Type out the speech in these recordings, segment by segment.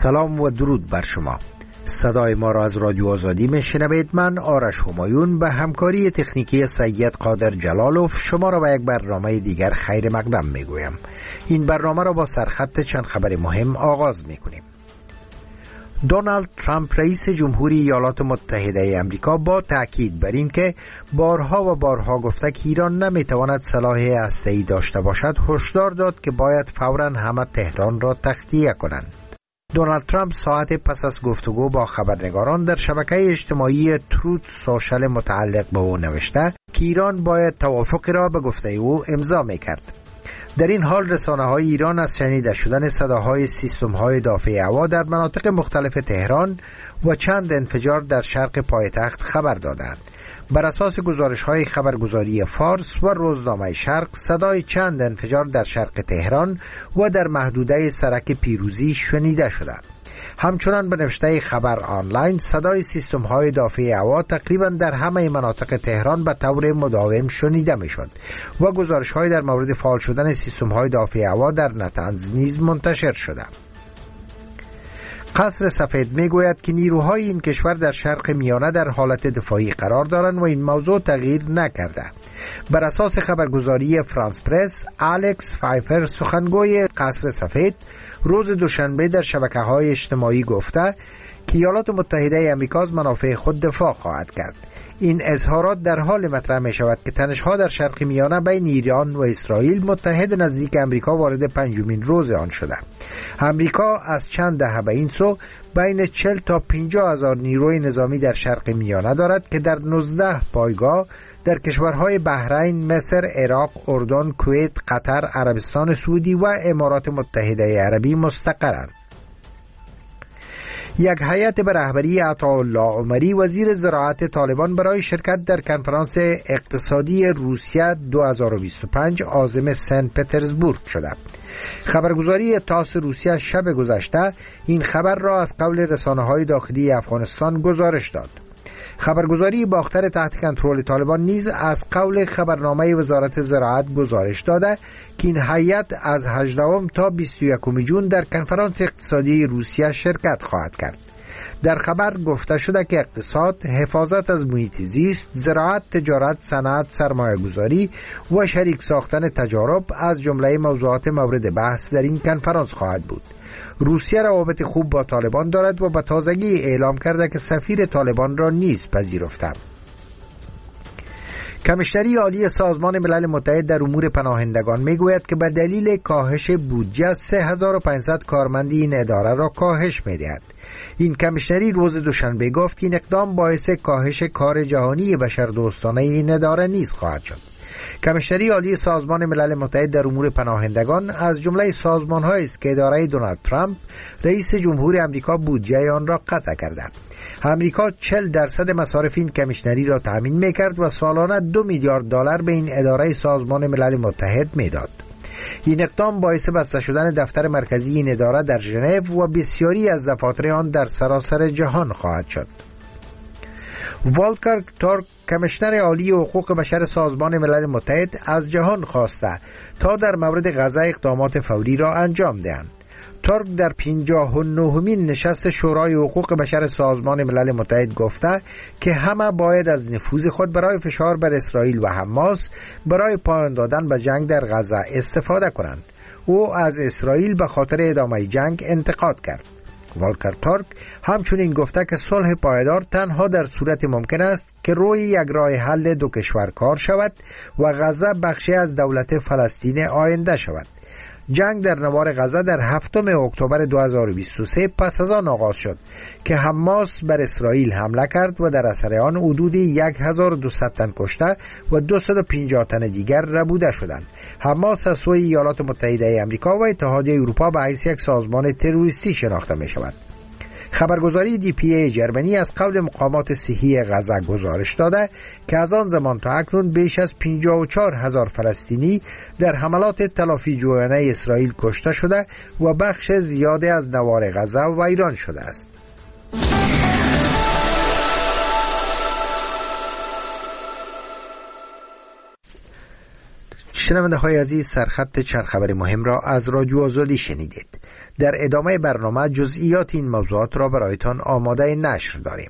سلام و درود بر شما. صدای ما را از رادیو آزادی میشنوید. من آرش همایون به همکاری تکنیکی سید قادر جلالوف شما را به یک برنامه دیگر خیر مقدم میگویم. این برنامه را با سرخط چند خبر مهم آغاز میکنیم. دونالد ترامپ رئیس جمهوری ایالات متحده آمریکا با تأکید بر این که بارها و بارها گفته که ایران نمیتواند سلاح هسته‌ای داشته باشد، هشدار داد که باید فوراً همه تهران را تخلیه کنند. دونالد ترامپ ساعت پس از گفتگو با خبرنگاران در شبکه اجتماعی تروت سوشل متعلق به او نوشته که ایران باید توافقی را به گفته او امضا میکرد. در این حال رسانه‌های ایران از شنیده شدن صداهای سیستم‌های دافع هوا در مناطق مختلف تهران و چند انفجار در شرق پایتخت خبر دادند. بر اساس گزارش‌های خبرگزاری فارس و روزنامه شرق، صدای چند انفجار در شرق تهران و در محدوده سرک پیروزی شنیده شده. همچنان به نوشته خبر آنلاین، صدای سیستم‌های دافع هوا تقریباً در همه مناطق تهران به طور مداوم شنیده می‌شد و گزارش‌های در مورد فعال شدن سیستم‌های دافع هوا در نطنز نیز منتشر شده. قصر سفید میگوید که نیروهای این کشور در شرق میانه در حالت دفاعی قرار دارند و این موضوع تغییر نکرده. بر اساس خبرگزاری فرانس پرس، الکس فایفر سخنگوی قصر سفید روز دوشنبه در شبکه‌های اجتماعی گفته که ایالات متحده آمریکا از منافع خود دفاع خواهد کرد. این اظهارات در حال مطرح می شود که تنش‌ها در شرق میانه بین ایران و اسرائیل متحد نزدیک آمریکا وارد پنجمین روز آن شده. آمریکا از چند دهه به این سو بین 40 تا 50 هزار نیروی نظامی در شرق میانه دارد که در 19 پایگاه در کشورهای بحرین، مصر، عراق، اردن، کویت، قطر، عربستان سعودی و امارات متحده عربی مستقرند. یک هیئت به رهبری عطاالله عمری وزیر زراعت طالبان برای شرکت در کنفرانس اقتصادی روسیه 2025 عازم سن پترزبورگ شده. خبرگزاری تاس روسیه شب گذشته این خبر را از قول رسانه‌های داخلی افغانستان گزارش داد. خبرگزاری باختر تحت کنترل طالبان نیز از قول خبرنامه وزارت زراعت گزارش داده که این هیئت از 18 تا 21 جون در کنفرانس اقتصادی روسیه شرکت خواهد کرد. در خبر گفته شده که اقتصاد، حفاظت از محیط زیست، زراعت، تجارت، صنعت، سرمایه‌گذاری و شریک ساختن تجارب از جمله موضوعات مورد بحث در این کنفرانس خواهد بود. روسیه روابط خوب با طالبان دارد و به تازگی اعلام کرده که سفیر طالبان را نیز پذیرفته. کمیشنری عالی سازمان ملل متحد در امور پناهندگان میگوید که به دلیل کاهش بودجه 3500 کارمندی این اداره را کاهش میدهد. این کمیشنری روز دوشنبه گفت که این اقدام باعث کاهش کار جهانی بشردوستانه این اداره نیز خواهد شد. کمیشنری عالی سازمان ملل متحد در امور پناهندگان از جمله سازمان‌هایی است که اداره دونالد ترامپ رئیس جمهور آمریکا بودجه آن را قطع کرده. آمریکا 40% مصارف این کمیشنری را تامین می‌کرد و سالانه 2 میلیارد دلار به این اداره سازمان ملل متحد می‌داد. این اقدام باعث بسته شدن دفتر مرکزی این اداره در ژنو و بسیاری از دفاتر آن در سراسر جهان خواهد شد. والکر تورک، کمیشنر عالی حقوق بشر سازمان ملل متحد، از جهان خواسته تا در مورد غزه اقدامات فوری را انجام دهند. تورک در 59مین نشست شورای حقوق بشر سازمان ملل متحد گفته که همه باید از نفوذ خود برای فشار بر اسرائیل و حماس برای پایان دادن به جنگ در غزه استفاده کنند. او از اسرائیل به خاطر ادامه جنگ انتقاد کرد. والکر تورک همچنین گفته که صلح پایدار تنها در صورت ممکن است که روی یک راه حل دو کشور کار شود و غزه بخشی از دولت فلسطین آینده شود. جنگ در نوار غزه در 7 اکتبر 2023 پس از آن آغاز شد که حماس بر اسرائیل حمله کرد و در اثر آن حدود 1200 تن کشته و 250 تن دیگر ربوده شدند. حماس از سوی ایالات متحده آمریکا و اتحادیه اروپا به حیث یک سازمان تروریستی شناخته می شود. خبرگزاری DPA جرمنی از قول مقامات صحی غزه گزارش داده که از آن زمان تا اکنون بیش از 54,000 فلسطینی در حملات تلافی جویانه اسرائیل کشته شده و بخش زیادی از نوار غزه ویران شده است. شنونده های عزیز، سرخط چند خبر مهم را از رادیو آزادی شنیدید. در ادامه برنامه جزئیات این موضوعات را برایتان آماده نشر داریم.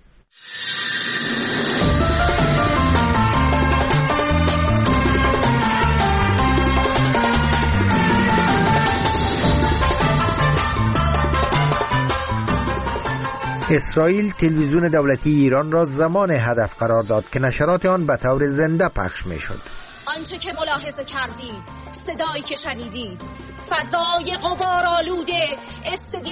اسرائیل تلویزیون دولتی ایران را زمان هدف قرار داد که نشرات آن به طور زنده پخش می شد. آنچه که ملاحظه کردید، صدایی که شنیدید، فضای غبارآلود استودیو.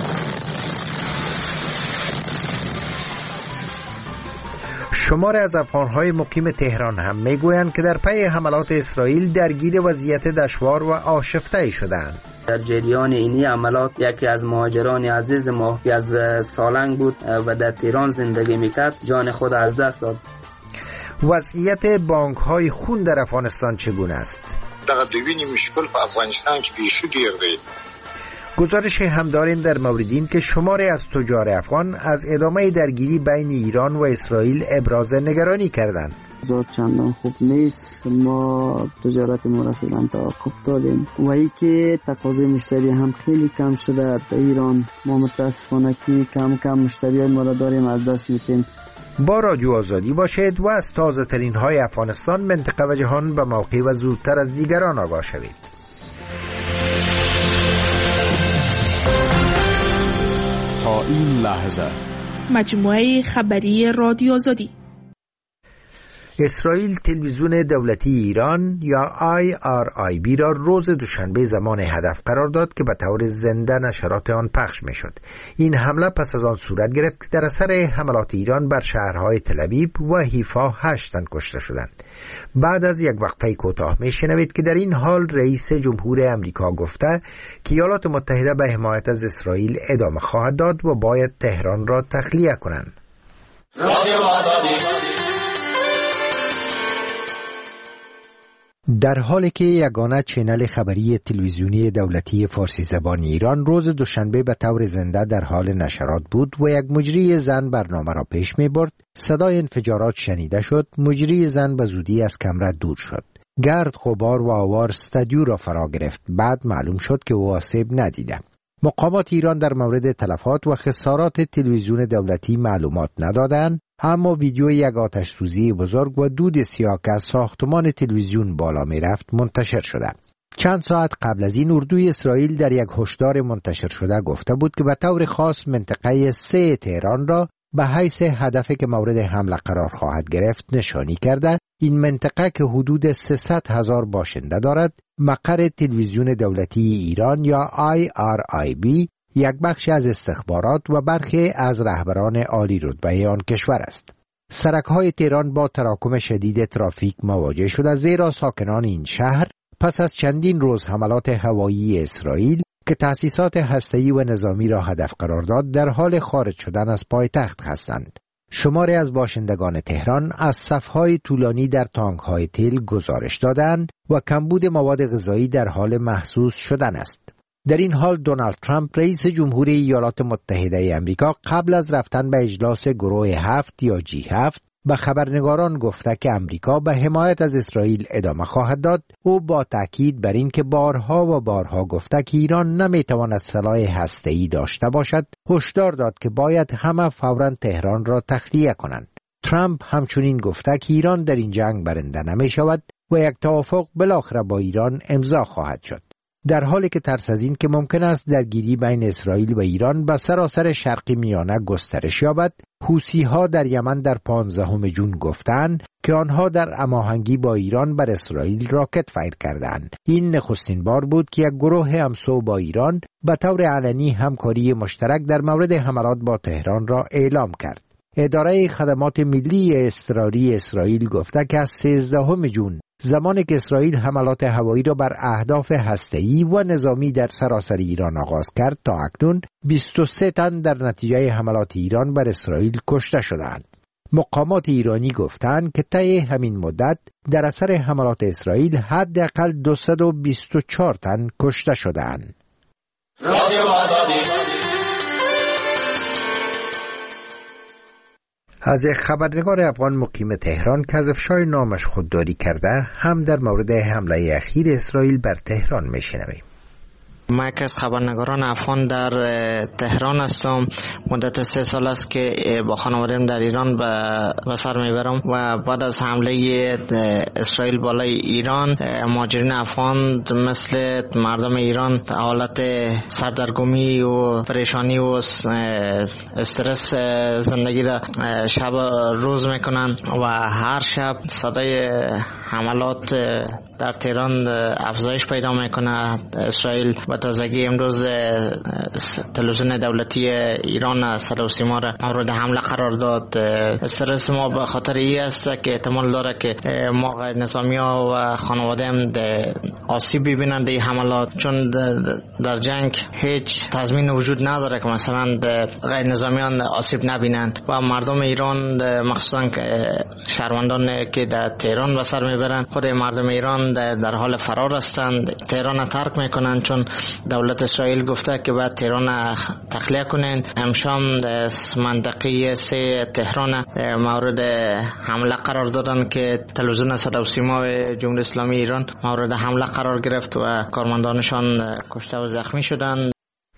شمار از افغان‌های مقیم تهران هم میگویند که در پی حملات اسرائیل درگیر وضعیت دشوار و آشفته شدند. در جریان اینی عملات یکی از مهاجران عزیز ما که از سالنگ بود و در تهران زندگی میکرد جان خود از دست داد. وضعیت بانک‌های خون در افغانستان چگونه است؟ دغه د وینې مشکل په افغانستان کې بیخي ډیر دی. گزارش هم داریم در مورد این که شماری از تجار افغان از ادامه درگیری بین ایران و اسرائیل ابراز نگرانی کردند. بازار چندان خوب نیست، ما تجارت ما را فعلا توقف دادیم و ای که تقاضای مشتری هم خیلی کم شده در ایران. ما متاسفانه که کم مشتری ما را داریم از دست میدیم. با رادیو آزادی باشید و از تازه ترین های افغانستان، منطقه و جهان به موقع و زودتر از دیگران آگاه شوید. تا این لحظه مجموعه خبری رادیو آزادی. اسرائیل تلویزیون دولتی ایران یا IRIB را روز دوشنبه زمان هدف قرار داد که به طور زنده نشرات آن پخش می شد. این حمله پس از آن صورت گرفت که در اثر حملات ایران بر شهرهای تل‌آویو و حیفا 8 تن کشته شدند. بعد از یک وقفه کوتاه می شنوید که در این حال رئیس جمهور امریکا گفته که ایالات متحده به حمایت از اسرائیل ادامه خواهد داد و باید تهران را تخلیه کنند. در حالی که یگانه چینل خبری تلویزیونی دولتی فارسی زبان ایران روز دوشنبه به طور زنده در حال نشرات بود و یک مجری زن برنامه را پیش می برد، صدای انفجارات شنیده شد. مجری زن به زودی از کمره دور شد. گرد، غبار و آوار استودیو را فرا گرفت. بعد معلوم شد که او آسیب ندیده. مقامات ایران در مورد تلفات و خسارات تلویزیون دولتی معلومات ندادند، اما ویدیو یک آتش سوزی بزرگ و دود سیاه که از ساختمان تلویزیون بالا می رفت منتشر شده. چند ساعت قبل از این اردوی اسرائیل در یک هشدار منتشر شده گفته بود که به طور خاص منطقه 3 تهران را به حیث هدفی که مورد حمله قرار خواهد گرفت نشانی کرده. این منطقه که حدود 300,000 باشنده دارد، مقر تلویزیون دولتی ایران یا IRIB یک بخش از استخبارات و برخی از رهبران عالی رتبه آن کشور است. سرک‌های تهران با تراکم شدید ترافیک مواجه شده، زیرا ساکنان این شهر پس از چندین روز حملات هوایی اسرائیل که تأسیسات هسته‌ای و نظامی را هدف قرار داد در حال خارج شدن از پایتخت هستند. شماری از باشندگان تهران از صف‌های طولانی در تانک‌های تیل گزارش دادند و کمبود مواد غذایی در حال محسوس شدن است. در این حال دونالد ترامپ رئیس جمهوری ایالات متحده آمریکا قبل از رفتن به اجلاس گروه 7 یا G7 به خبرنگاران گفته که آمریکا به حمایت از اسرائیل ادامه خواهد داد. او با تاکید بر این که بارها گفته که ایران نمیتواند سلاح هسته‌ای داشته باشد، هشدار داد که باید همه فوراً تهران را تخلیه کنند. ترامپ همچنین گفته که ایران در این جنگ برنده نمی شود و یک توافق بالاخره با ایران امضا خواهد شد. در حالی که ترس از این که ممکن است درگیری بین اسرائیل و ایران به سراسر شرق میانه گسترش یابد، حوثی‌ها در یمن در 15 جون گفتند که آنها در هماهنگی با ایران بر اسرائیل راکت فایر کردند. این نخستین بار بود که یک گروه همسو با ایران به طور علنی همکاری مشترک در مورد حملات با تهران را اعلام کرد. اداره خدمات ملی اضطراری اسرائیل گفته که از 13 جون، زمانی که اسرائیل حملات هوایی را بر اهداف هسته‌ای و نظامی در سراسر ایران آغاز کرد، تا اکنون 23 تن در نتیجه حملات ایران بر اسرائیل کشته شدند. مقامات ایرانی گفتند که طی همین مدت در اثر حملات اسرائیل حداقل 224 تن کشته شدند. از یک خبرنگار افغان مقیم تهران که از افشای نامش خودداری کرده هم در مورد حمله اخیر اسرائیل بر تهران میشنویم. ما یک از خبرنگاران افغان در تهران هستم. مدت 3 سال است که با خانواده‌ام در ایران به سر میبرم و بعد از حمله اسرائیل بالای ایران مهاجرین افغان مثل مردم ایران حالت سردرگمی و پریشانی و استرس زندگی را شب روز میکنن و هر شب صدای حملات در تهران افزایش پیدا میکنه. اسرائیل و تازگی امروز تلویزیون دولتی ایران صدا و سیما را مورد حمله قرار داد. استرس ما به خاطر این است که احتمال داره که ما غیر نظامی ها و خانواده هم آسیب ببینند این حملات، چون در جنگ هیچ تضمین وجود نداره که مثلا غیر نظامیان آسیب نبینند و مردم ایران مخصوصا شهروندان که در تهران به سر میبرند خود مردم ایران در حال فرار هستند. تهران ترک میکنن چون دولت اسرائیل گفته که باید تهران تخلیه کنن. امشام منطقه 3 تهران مورد حمله قرار دادن که تلویزیون صدا و سیما جمهوری اسلامی ایران مورد حمله قرار گرفت و کارمندانشان کشته و زخمی شدند.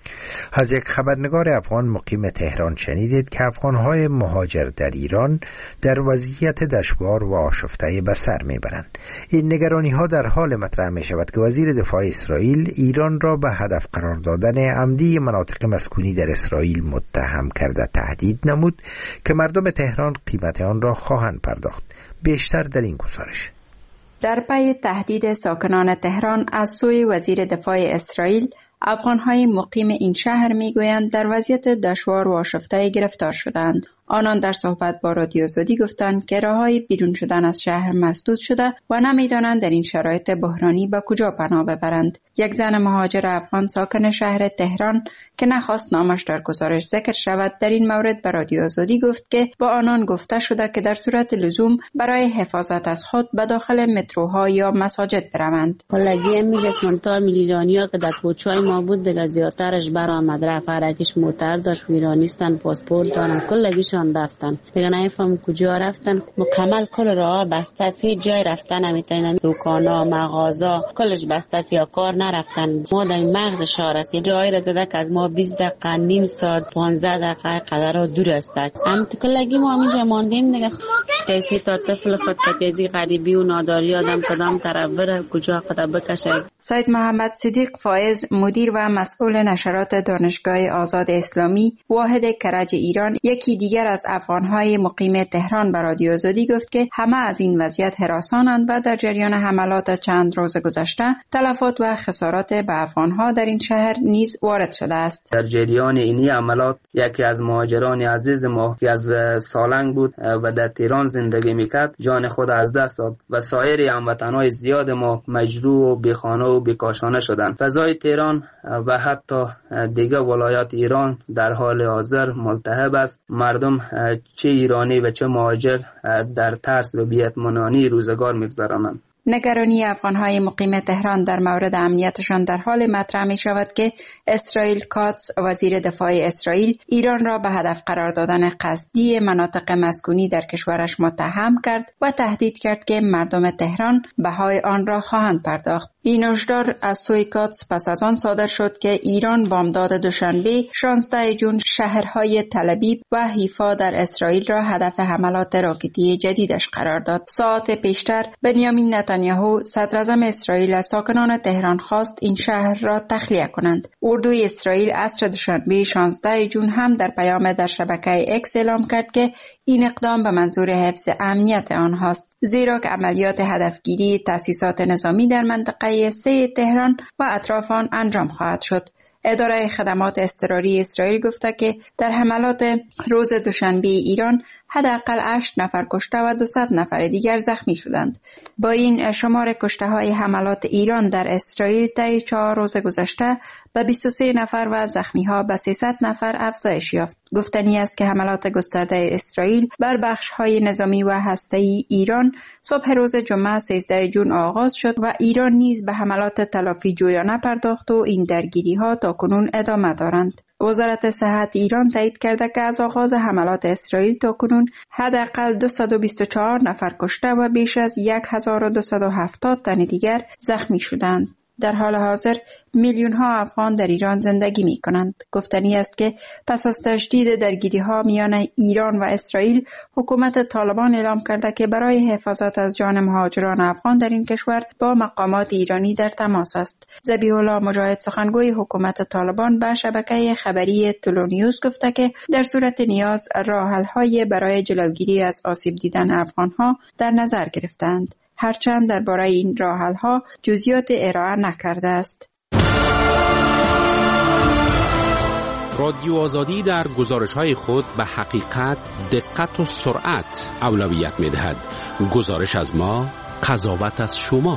از یک خبرنگار افغان مقیم تهران شنیدید که افغان‌های مهاجر در ایران در وضعیت دشوار و آشفته به سر میبرند. این نگرانی‌ها در حال مطرح می‌شود که وزیر دفاع اسرائیل ایران را به هدف قرار دادن عمدی مناطق مسکونی در اسرائیل متهم کرده تهدید نمود که مردم تهران قیمت آن را خواهند پرداخت. بیشتر در این گزارش. در پی تهدید ساکنان تهران از سوی وزیر دفاع اسرائیل، افغان‌های مقیم این شهر می‌گویند در وضعیت دشوار و آشفته گرفتار شدند. آنان در صحبت با رادیو آزادی گفتند که راه‌های بیرون شدن از شهر مسدود شده و نمی‌دانند در این شرایط بحرانی به کجا پناه ببرند. یک زن مهاجر افغان ساکن شهر تهران که نخواست نامش در گزارش ذکر شود در این مورد به رادیو آزادی گفت که با آنان گفته شده که در صورت لزوم برای حفاظت از خود به داخل متروها یا مساجد بروند. کلگی میگه سنتار میلیونیا که در کوچه‌های ما بود دیگه زیادترش برآمد، رفت هرکیش موتر داشت، ایرانیستن، پاسپورت دارن، کلگیشان رفتن دیگه نمیفهم کجا رفتن. مکمل کل راه بسته است، هیچ جای رفتن نمیتونن، دکانا، مغازا کلش بسته است یا کار نرفتن. ما در مغز شهر است، یه جایی را زده که از ما 20 دقیقه نیم ساعت 15 دقیقه قدر دور است. هم کلگی ما همینجا ماندیم دیگه. کسی تا طفل خود کسی غریبی و ناداری آدم کدام طرف بره کجا خود بکشه. سید محمد صدیق فایز مدیر و مسئول نشرات دانشگاه آزاد اسلامی واحد کرج ایران یکی دیگر از افغان‌های مقیم تهران به رادیو آزادی گفت که همه از این وضعیت هراسانند و در جریان حملات چند روز گذشته تلفات و خسارات به افغان‌ها در این شهر نیز وارد شده است. در جریان این حملات یکی از مهاجران عزیز ما که از سالنگ بود و در تهران زندگی میکرد جان خود از دست داد و سایر هموطنان زیاد ما مجروح و بیخانه و بیکاشانه شدند. فضای تهران و حتی دیگر ولایات ایران در حال حاضر ملتهب است. مردم چه ایرانی و چه مهاجر در ترس و بی‌اطمینانی روزگار می‌گذرانند. نگرانی افغان‌های مقیم تهران در مورد امنیتشان در حال مطرح می شود که اسرائیل کاتس وزیر دفاع اسرائیل ایران را به هدف قرار دادن قصدی مناطق مسکونی در کشورش متهم کرد و تهدید کرد که مردم تهران بهای آن را خواهند پرداخت. این هشدار از سوی کاتس پس از آن صادر شد که ایران بامداد دوشنبه 16 جون شهرهای تل‌آبیب و حیفا در اسرائیل را هدف حملات راکتی جدیدش قرار داد. ساعت پیشتر بنیامین نتانیاهو صدر اعظم اسرائیل از ساکنان تهران خواست این شهر را تخلیه کنند. اردوی اسرائیل عصر دوشنبه 16 جون هم در پیام در شبکه اکس اعلام کرد که این اقدام به منظور حفظ امنیت آنهاست، زیرا که عملیات هدفگیری تأسیسات نظامی در منطقه 3 تهران و اطراف آن انجام خواهد شد. اداره خدمات اضطراری اسرائیل گفته که در حملات روز دوشنبه ایران حداقل 8 نفر کشته و 200 نفر دیگر زخمی شدند. با این شمار کشته های حملات ایران در اسرائیل طی 4 روز گذشته به 23 نفر و زخمی ها به 300 نفر افزایش یافت. گفتنی است که حملات گسترده اسرائیل بر بخش های نظامی و هسته‌ای ایران صبح روز جمعه 13 جون آغاز شد و ایران نیز به حملات تلافی جویانه پرداخت و این درگیری ها تا کنون ادامه دارند. وزارت صحت ایران تایید کرده که از آغاز حملات اسرائیل تا کنون حداقل 224 نفر کشته و بیش از 1270 تن دیگر زخمی شدند. در حال حاضر میلیون ها افغان در ایران زندگی می کنند. گفتنی است که پس از تشدید درگیری ها میان ایران و اسرائیل، حکومت طالبان اعلام کرده که برای حفاظت از جان مهاجران افغان در این کشور با مقامات ایرانی در تماس است. ذبیح الله مجاهد سخنگوی حکومت طالبان به شبکه خبری تلونیوز گفته که در صورت نیاز راه حل های برای جلوگیری از آسیب دیدن افغان ها در نظر گرفتند، هرچند درباره این راه حل ها جزئیات ارائه نکرده است. رادیو آزادی در گزارش‌های خود به حقیقت، دقت و سرعت اولویت می‌دهد. گزارش از ما، قضاوت از شما.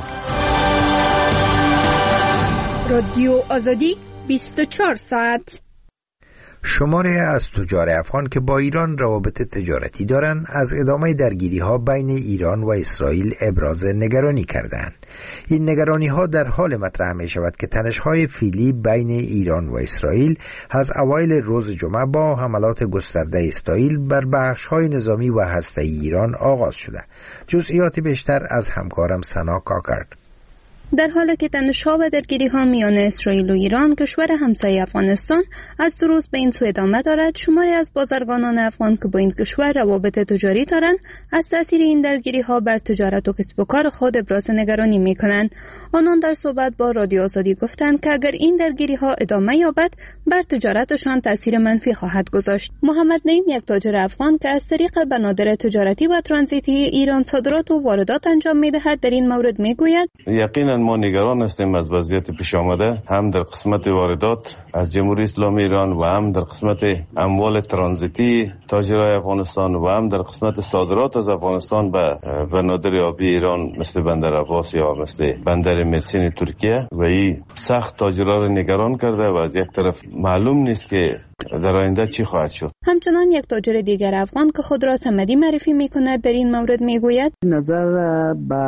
رادیو آزادی 24 ساعت. شماری از تجار افغان که با ایران روابط تجارتی دارند از ادامه درگیری‌ها بین ایران و اسرائیل ابراز نگرانی کردند. این نگرانی‌ها در حال مطرح می‌شود که تنش‌های فعلی بین ایران و اسرائیل از اوایل روز جمعه با حملات گسترده اسرائیل بر بخش‌های نظامی و هسته‌ای ایران آغاز شده. جزئیات بیشتر از همکارم سنا کاکرد. در حالی که تنش‌ها و درگیری‌ها میان اسرائیل و ایران، کشور همسایه افغانستان، از دو روز به این سو ادامه دارد، شماری از بازرگانان افغان که با این کشور روابط تجاری دارند، از تاثیر این درگیری‌ها بر تجارت و کسب و کار خود ابراز نگرانی می‌کنند. آنان در صحبت با رادیو آزادی گفتند که اگر این درگیری‌ها ادامه یابد، بر تجارتشان تاثیر منفی خواهد گذاشت. محمد نعیم، یک تاجر افغان که از طریق بنادر تجارتی و ترانزیتی ایران صادرات و واردات انجام می‌دهد، در این مورد می‌گوید: ما نگران هستیم از وضعیت پیش آمده، هم در قسمت واردات از جمهوری اسلامی ایران و هم در قسمت اموال ترانزیتی تاجرای افغانستان و هم در قسمت صادرات از افغانستان به بنادر آبی ایران مثل بندر عباس یا مثل بندر مرسین ترکیه و این سخت تاجرها را نگران کرده و از یک طرف معلوم نیست که در آینده چی خواهد شد. همچنان یک تاجر دیگر افغان که خود را صمدی معرفی می‌کند در این مورد می‌گوید: نظر به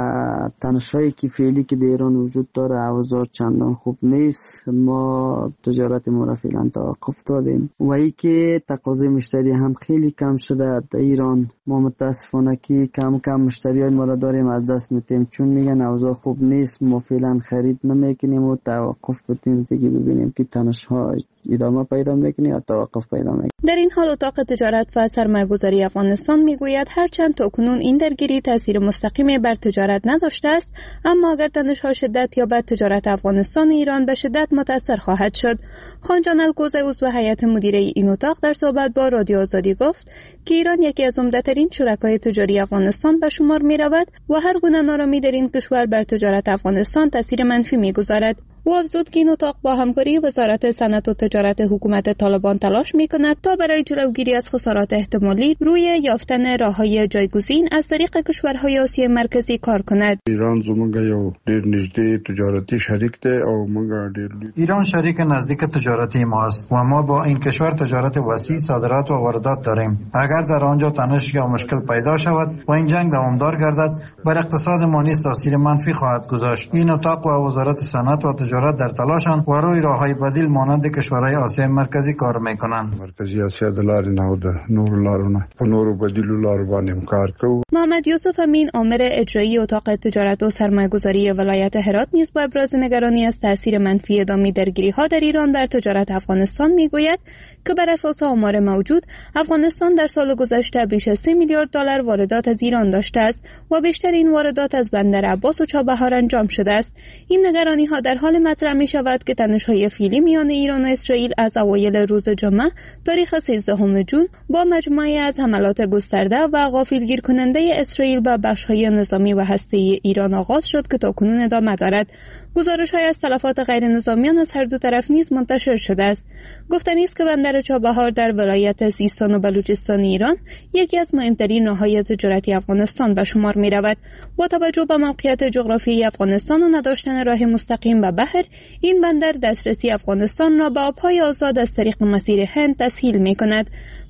تنش‌هایی که فعلی که در ایران وجود داره اوضاع چندان خوب نیست. ما تجارت ما را فعلا توقف دادیم و ای که تقاضای مشتری هم خیلی کم شده در ایران. ما متاسفانه که کم مشتریای ما را داریم از دست میدیم، چون میگن اوضاع خوب نیست. ما فعلا خرید نمیکنیم و توقف بدیم دیگه، ببینیم که تنش‌ها ادامه پیدا میکنه یا توقف پیدا میکنه. در این حال اتاق تجارت و سرمایه‌گذاری افغانستان میگوید هرچند تاکنون این درگیری تاثیر مستقیمی بر تجارت نداشته است، اما اگر تنش‌ها شدت یابد، تجارت افغانستان و ایران به شدت متاثر خواهد شد. خانجان الگوزه، عضو هیئت مدیره این اتاق، در صحبت با رادیو آزادی گفت که ایران یکی از عمده‌ترین شرکای تجاری افغانستان به شمار می‌رود و هر گونه نارامی در این کشور بر تجارت افغانستان تاثیر منفی می‌گذارد. او افزود که این اتاق با همکاری وزارت صنعت و تجارت حکومت طالبان تلاش می‌کند تا برای جلوگیری از خسارات احتمالی روی یافتن راه‌های جایگزین از طریق کشورهای آسیای مرکزی کار کند. ایران زموږ یو ډېر نږدې تجارتي شریک دی او موږ ډېر ایران شریک نزدیک تجارتی ما است و ما با این کشور تجارت وسیع، صادرات و واردات داریم. اگر در آنجا تنش یا مشکل پیدا شود و این جنگ دوامدار گردد، بر اقتصاد ما نیز تاثیر منفی خواهد گذاشت. این اتاق و وزارت صنعت و تجارت در تلاشند و روی راه‌های بدیل مانند کشورهای آسیای مرکزی کار می‌کنند. مرکزی آسیا د لارې نه د نورو لارونه په نورو بدیلو لارو باندې کار کوي. محمد یوسف امین، آمر اجرایی اتاق تجارت و سرمایه‌گذاری ولایت هرات، نیز با ابراز نگرانی از تاثیر منفی ادامه درگیری‌ها در ایران بر تجارت افغانستان می‌گوید که بر اساس آمار موجود، افغانستان در سال گذشته بیش از 3 میلیارد دلار واردات از ایران داشته است و بیشتر این واردات از بندر عباس و چابهار انجام شده است. این نگرانی‌ها در حال مطرح می‌شود که تنش‌های فعلی میان ایران و اسرائیل از اوایل روز جمعه تاریخ 13 جون با مجموعه از حملات گسترده و غافلگیر کننده اسرائیل به بخش‌های نظامی و هسته‌ای ایران آغاز شد که تاکنون ادامه دارد. گزارش‌های از تلفات غیر نظامیان از هر دو طرف نیز منتشر شده است. گفتنی است که بندر چابهار در ولایت سیستان و بلوچستان ایران یکی از مهمترین راه‌های تجارتی افغانستان به شمار می‌رود. با توجه به موقعیت جغرافیایی افغانستان و نداشتن راه مستقیم به بحر، این بندر دسترسی افغانستان را به آب‌های آزاد از طریق مسیر هند تسهیل می‌کند.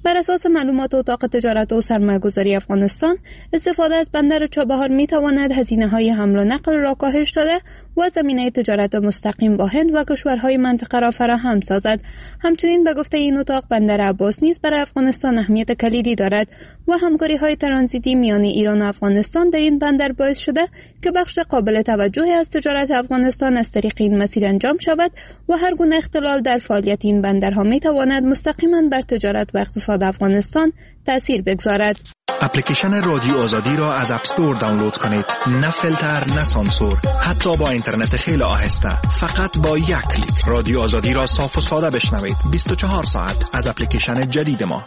بر اساس معلومات اتاق تجارت و سرمایه‌گذاری افغانستان، استفاده از بندر چابهار می‌تواند هزینه‌های حمل و نقل را کاهش داده و زمینه تجارت مستقیم با هند و کشورهای منطقه را فراهم سازد. همچنین به گفته این اتاق، بندر عباس نیز برای افغانستان اهمیت کلیدی دارد و همکاری‌های ترانزیتی میان ایران و افغانستان در این بندر باعث شده که بخش قابل توجهی از تجارت افغانستان از طریق این مسیر انجام شود و هر گونه اختلال در فعالیت این بندرها می‌تواند مستقیما بر تجارت و اقتصاد افغانستان تأثیر بگذارد. اپلیکیشن رادیو آزادی را از اپ استور دانلود کنید. نه فیلتر، نه سانسور، حتی با اینترنت خیلی آهسته. فقط با یک کلیک رادیو آزادی را صاف و ساده بشنوید. 24 ساعت از اپلیکیشن جدید ما.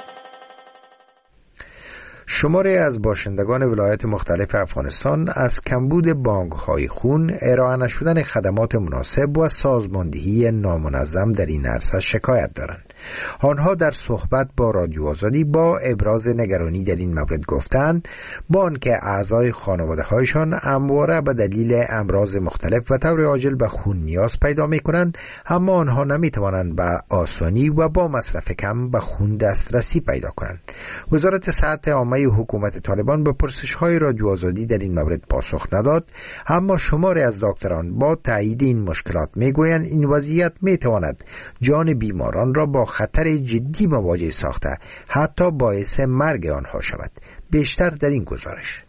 شماری از باشندگان ولایات مختلف افغانستان از کمبود بانک‌های خون، ارائه نشدن خدمات مناسب و سازماندهی نامنظم در این عرصه شکایت دارند. آنها در صحبت با رادیو آزادی با ابراز نگرانی در این مورد گفتند با آنکه اعضای خانواده‌هایشان همواره به دلیل امراض مختلف و طور عاجل به خون نیاز پیدا می‌کنند، اما آنها نمی‌توانند به آسانی و با مصرف کم به خون دسترسی پیدا کنند. وزارت صحت عامه حکومت طالبان به پرسش‌های رادیو آزادی در این مورد پاسخ نداد، اما شماری از دکتران با تایید این مشکلات می‌گویند این وضعیت می‌تواند جان بیماران را با خطر جدی مواجه ساخته، حتی باعث مرگ آنها شود. بیشتر در این گزارش.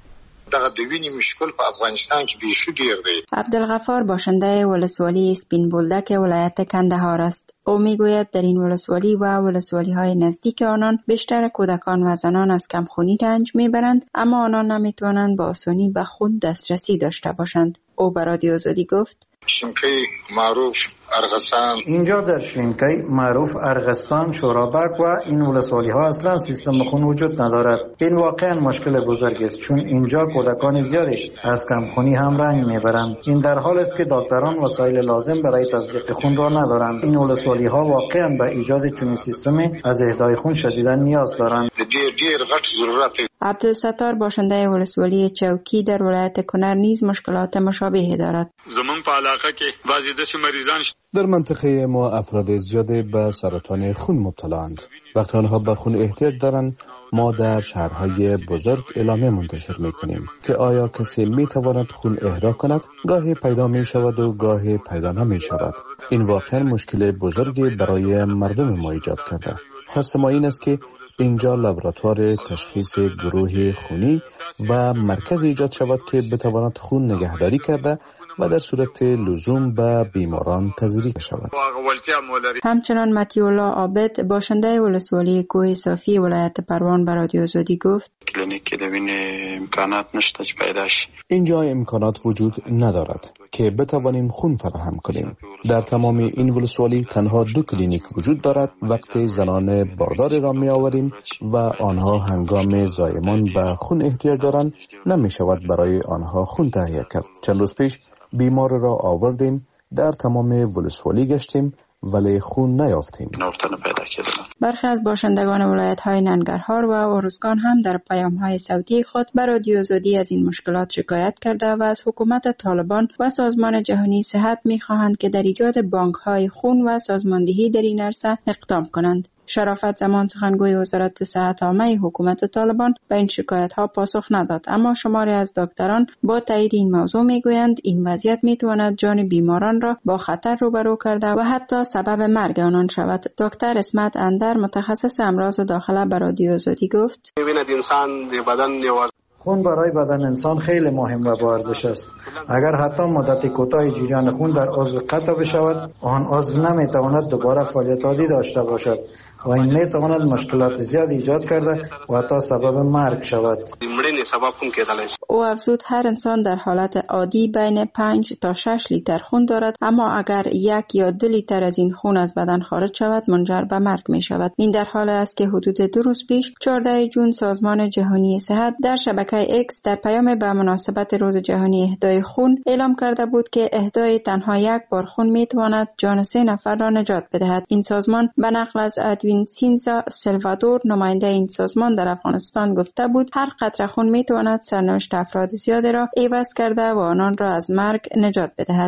دغه د وینې مشکل په افغانستان کې بیخي ډیر دی. عبدالغفار باشنده ولسوالی سپین بولدک ولایت کندهار است. او میگوید در این ولسوالی و ولسوالی‌های نزدیک آنان بیشتر کودکان و زنان از کمخونی رنج میبرند، اما آنان نمیتوانند با آسانی به خون دسترسی داشته باشند. او به رادیو آزادی گفت: شینکی معروف ارغستان، اینجا در شینکی معروف ارغستان، شورابک و این ولسوالی ها اصلا سیستم خون وجود ندارد. این واقعا مشکل بزرگ است، چون اینجا کودکان زیادی از کمخونی هم رنج میبرند. این در حال است که دکتران وسایل لازم برای تزریق خون را ندارند. این ولسوالی ها واقعا به ایجاد چنین سیستمی از اهدای خون شدیدا نیاز دارند. ډیر غټ ضرورت. عبدالستار باشنده ولسوالی چوکی در ولایت کنر نیز مشکلات مشابهی دارد. زمون په علاقه کې بعضی د مریضان در منطقه ما افراد زیادی به سرطان خون مبتلااند. وقتی آنها به خون احتیاج دارند، ما در شهرهای بزرگ اعلامیه منتشر میکنیم که آیا کسی میتواند خون اهدا کند. گاهی پیدا می شود و گاهی پیدا نمی شود. این واقعا مشکل بزرگی برای مردم ما ایجاد کرده. خواست ما این است که اینجا لابراتوار تشخیص گروه خونی و مرکز ایجاد شود که بتواند خون نگهداری کرده و در صورت لزوم به بیماران تزریق شود. همچنان متیولا عابد باشنده ولسوالی کوه صافی ولایت پروان به رادیو آزادی گفت: کلینیک دوین امکانات نشته پیدا شي. اینجا امکانات وجود ندارد که بتوانیم خون فراهم کنیم. در تمام این ولسوالی تنها 2 کلینیک وجود دارد. وقتی زنان باردار را می آوریم و آنها هنگام زایمان به خون احتیاج دارند، نمی شود برای آنها خون تهیه کرد. چند روز پیش بیمار را آوردیم، در تمام ولسوالی گشتیم ولی خون نیافتیم. برخی از باشندگان ولایت‌های ننگرهار و ارزگان هم در پیام‌های صوتی خود به رادیو آزادی از این مشکلات شکایت کرده و از حکومت طالبان و سازمان جهانی صحت می‌خواهند که در ایجاد بانک‌های خون و سازماندهی در این عرصه اقدام کنند. شرافت زمان سخنگوی وزارت صحت عامه حکومت طالبان به این شکایت‌ها پاسخ نداد، اما شماری از دکتران با تایید این موضوع میگویند این وضعیت میتواند جان بیماران را با خطر روبرو کرده و حتی سبب مرگ آنان شود. دکتر اسمت اندر متخصص امراض داخله به رادیو آزادی گفت: خون برای بدن انسان خیلی مهم و با ارزش است. اگر حتی مدت کوتاه جریان خون در عضو قطع بشود، آن عضو نمیتواند دوباره فعالیت عادی داشته باشد و این میتواند مشکلات زیاد ایجاد کرده و حتی سبب مرگ شود. او افزود هر انسان در حالت عادی بین 5 تا 6 لیتر خون دارد، اما اگر 1 یا 2 لیتر از این خون از بدن خارج شود منجر به مرگ می شود. این در حال است که حدود 2 روز پیش 14 جون سازمان جهانی صحت در شبکه اکس در پیام به مناسبت روز جهانی اهدای خون اعلام کرده بود که اهدای تنها 1 بار خون می تواند جان 3 نفر را نجات بدهد. این سازمان به نقل از ادوین سینزا سلوادور نماینده این سازمان در افغانستان گفته بود هر قطره خون می تواند سرنوشت افراد زیادی را عوض کرده و آنان را از مرگ نجات بدهد.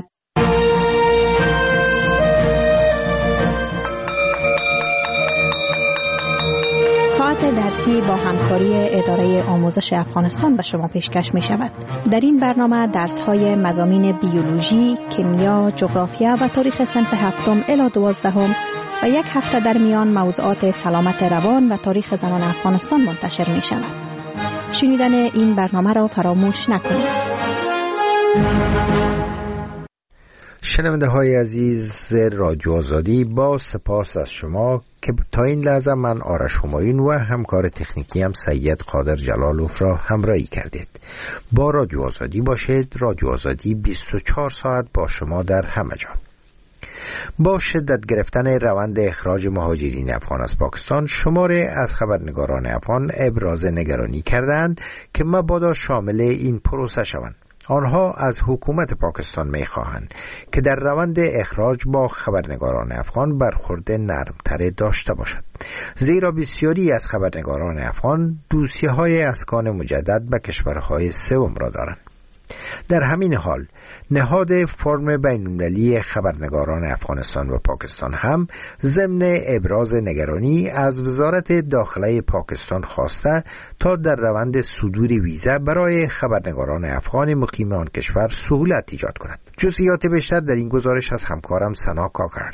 موضوعات درسی با همکاری اداره آموزش افغانستان به شما پیشکش می شود. در این برنامه درس‌های مضامین بیولوژی، کیمیا، جغرافیا و تاریخ صنف 7 الی 12 و یک هفته در میان موضوعات سلامت روان و تاریخ زنان افغانستان منتشر می شود. شنیدن این برنامه را فراموش نکنید. شنونده های عزیز رادیو آزادی، با سپاس از شما که تا این لحظه من آرش همایون و همکار تکنیکی هم سید قادر جلالوف را همراهی کردید. با رادیو آزادی باشید. رادیو آزادی 24 ساعت با شما در همه جا. با شدت گرفتن روند اخراج مهاجرین افغان از پاکستان، شماره از خبرنگاران افغان ابراز نگرانی کردند که مبادا شامل این پروسه شوند. آنها از حکومت پاکستان می‌خواهند که در روند اخراج با خبرنگاران افغان برخورد نرم‌تر داشته باشد، زیرا بسیاری از خبرنگاران افغان دوسیه‌های اسکان مجدد به کشورهای سوم را دارند. در همین حال نهاد فرم بین‌المللی خبرنگاران افغانستان و پاکستان هم ضمن ابراز نگرانی از وزارت داخله پاکستان خواسته تا در روند صدور ویزا برای خبرنگاران افغان مقیم آن کشور سهولت ایجاد کند. جزئیات بیشتر در این گزارش از همکارم سنا کاکر.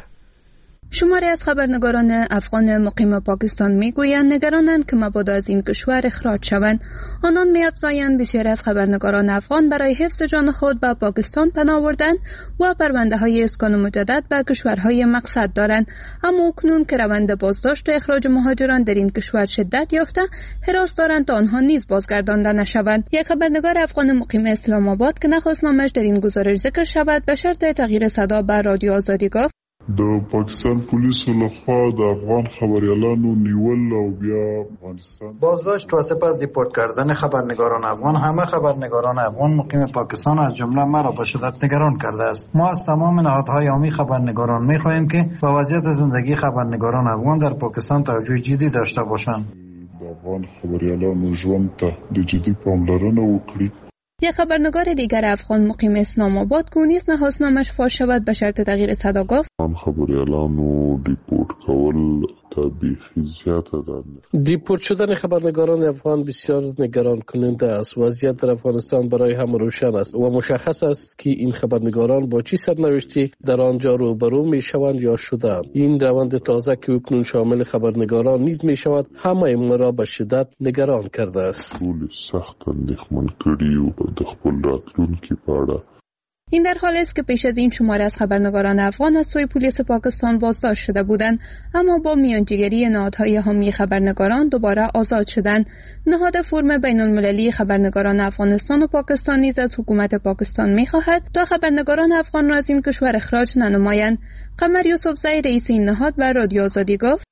شماری از خبرنگاران افغان مقیم پاکستان میگویند نگرانند که مبادا از این کشور اخراج شوند. آنان می‌افزایند بسیاری از خبرنگاران افغان برای حفظ جان خود به پاکستان پناه بردند و پرونده‌های اسکان مجدد به کشورهای مقصد دارند، اما اکنون که روند بازداشت و اخراج مهاجران در این کشور شدت یافته، حراس دارند تا آنها نیز بازگردانده نشوند. یک خبرنگار افغان مقیم اسلام آباد که نخواست نامش در این گزارش ذکر شود، به شرط تغییر صدا به رادیو آزادی گفت: د پاکستان پولیسو لخوا د افغان خبریالانو نیول او بیا افغانستان بازداشت و سپس دیپورت کردن خبرنگاران افغان همه خبرنگاران افغان مقیم پاکستان از جمله مرا به شدت نگران کرده است. ما از تمام نهادهای عامی خبرنگاران می‌خواهیم که به وضعیت زندگی خبرنگاران افغان در پاکستان توجه جدی داشته باشند. د افغان خبریالانو ژوند ته د جدي پاملرنه وکړي. یک خبرنگار دیگر افغان مقیم اسلام آباد که نیز نخواست نامش فاش شود به شرط تغییر صدا گفت: خبریالانو دیپورت کول بیخی زیاده دارند. دیپورت شدن خبرنگاران افغان بسیار نگران کننده است. وضعیت در افغانستان برای همه روشن است و مشخص است که این خبرنگاران با چه سرنوشتی در آنجا روبرو می شوند یا شدند. این روند تازه که اکنون شامل خبرنگاران نیز می شود همه ما را به شدت نگران کرده است. ټول سخت اندېښمن کړي او د خپل راتلونکي په اړه. این در حالی است که پیش از این شماره از خبرنگاران افغان از سوی پلیس پاکستان بازداشت شده بودند، اما با میانجیگری نهادهای حامی خبرنگاران دوباره آزاد شدند. نهاد فرم بین‌المللی خبرنگاران افغانستان و پاکستان نیز از حکومت پاکستان می‌خواهد تا خبرنگاران افغان را از این کشور اخراج ننمایند. قمر یوسفزئی رئیس این نهاد به رادیو آزادی گفت: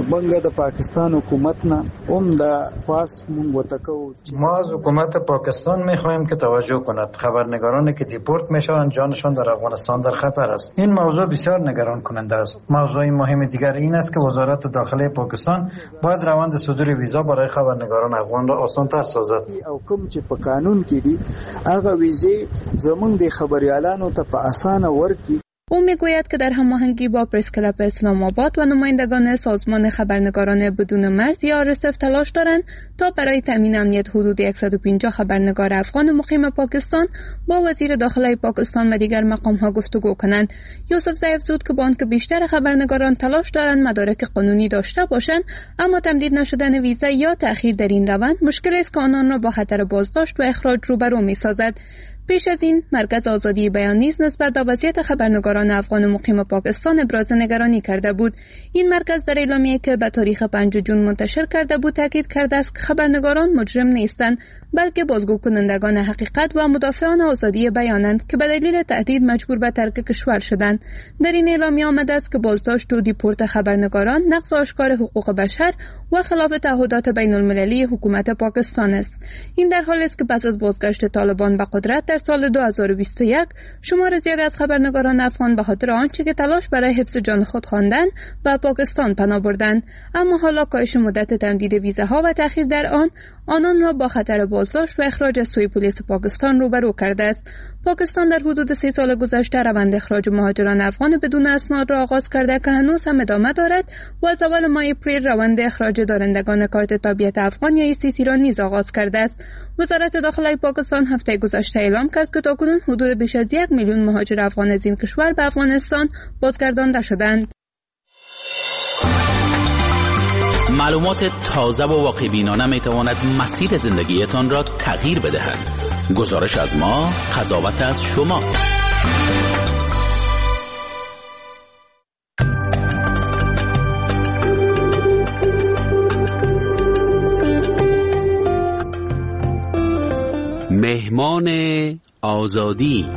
د پاکستان حکومت نه هم د خاص مونږ وتکو. ما از حکومت پاکستان می‌خواهیم که توجه کند. خبرنگارانی که دیپورت میشوند جانشان در افغانستان در خطر است. این موضوع بسیار نگران کننده است. موضوع مهم دیگر این است که وزارت داخله پاکستان باید روند صدور ویزا برای خبرنگاران افغان را آسان‌تر سازد. او کوم چې په قانون کې دي هغه ویزې زمونږ د خبريالانو ته په اسانه ورکړي. او میگوید که در هماهنگی با پرس کلاب اسلام آباد و نمایندگان سازمان خبرنگاران بدون مرز یا RSF تلاش دارند تا برای تامین امنیت حدود 150 خبرنگار افغان مقیم پاکستان با وزیر داخله پاکستان و دیگر مقام‌ها گفتگو کنند. یوسفزئی افزود که با آنکه بیشتر خبرنگاران تلاش دارند مدارک قانونی داشته باشند، اما تمدید نشدن ویزا یا تأخیر در این روند مشکل است که آنان را با خطر بازداشت و اخراج روبرو می‌سازد. پیش از این مرکز آزادی بیان نیز نسبت به وضعیت خبرنگاران افغان مقیم پاکستان ابراز نگرانی کرده بود. این مرکز در اعلامیه‌ای که به تاریخ 5 جون منتشر کرده بود تاکید کرده است که خبرنگاران مجرم نیستند، بلکه بازگو کنندگان حقیقت و مدافعان آزادی بیانند که به دلیل تهدید مجبور به ترک کشور شدند. در این اعلامیه آمده است که بازداشت و دیپورت خبرنگاران نقض آشکار حقوق بشر و خلاف تعهدات بین‌المللی حکومت پاکستان است. این در حالی است که پس از بازگشت طالبان به قدرت در سال 2021 شمار زیاد از خبرنگاران افغان به خاطر آنچه که تلاش برای حفظ جان خود خواندند به پاکستان پناه بردند، اما حالا کاهش مدت تمدید ویزاها و تأخیر در آن آنان را با خطر بازداشت و اخراج از سوی پلیس پاکستان روبرو کرده است. پاکستان در حدود 3 سال گذشته روند اخراج مهاجران افغان بدون اسناد را آغاز کرده که هنوز هم ادامه دارد و از اول ماه اپریل روند اخراج دارندگان کارت تابعیت افغان یا ECC را نیز آغاز کرده است. وزارت داخلی پاکستان هفته گذشته اعلام کرد که تاکنون حدود بیش از 1 میلیون مهاجر افغان از این کشور به افغانستان بازگردانده شدند. معلومات تازه و واقع بینانه می تواند مسیر زندگیتان را تغییر بدهد. گزارش از ما، قضاوت از شما. مهمان آزادی.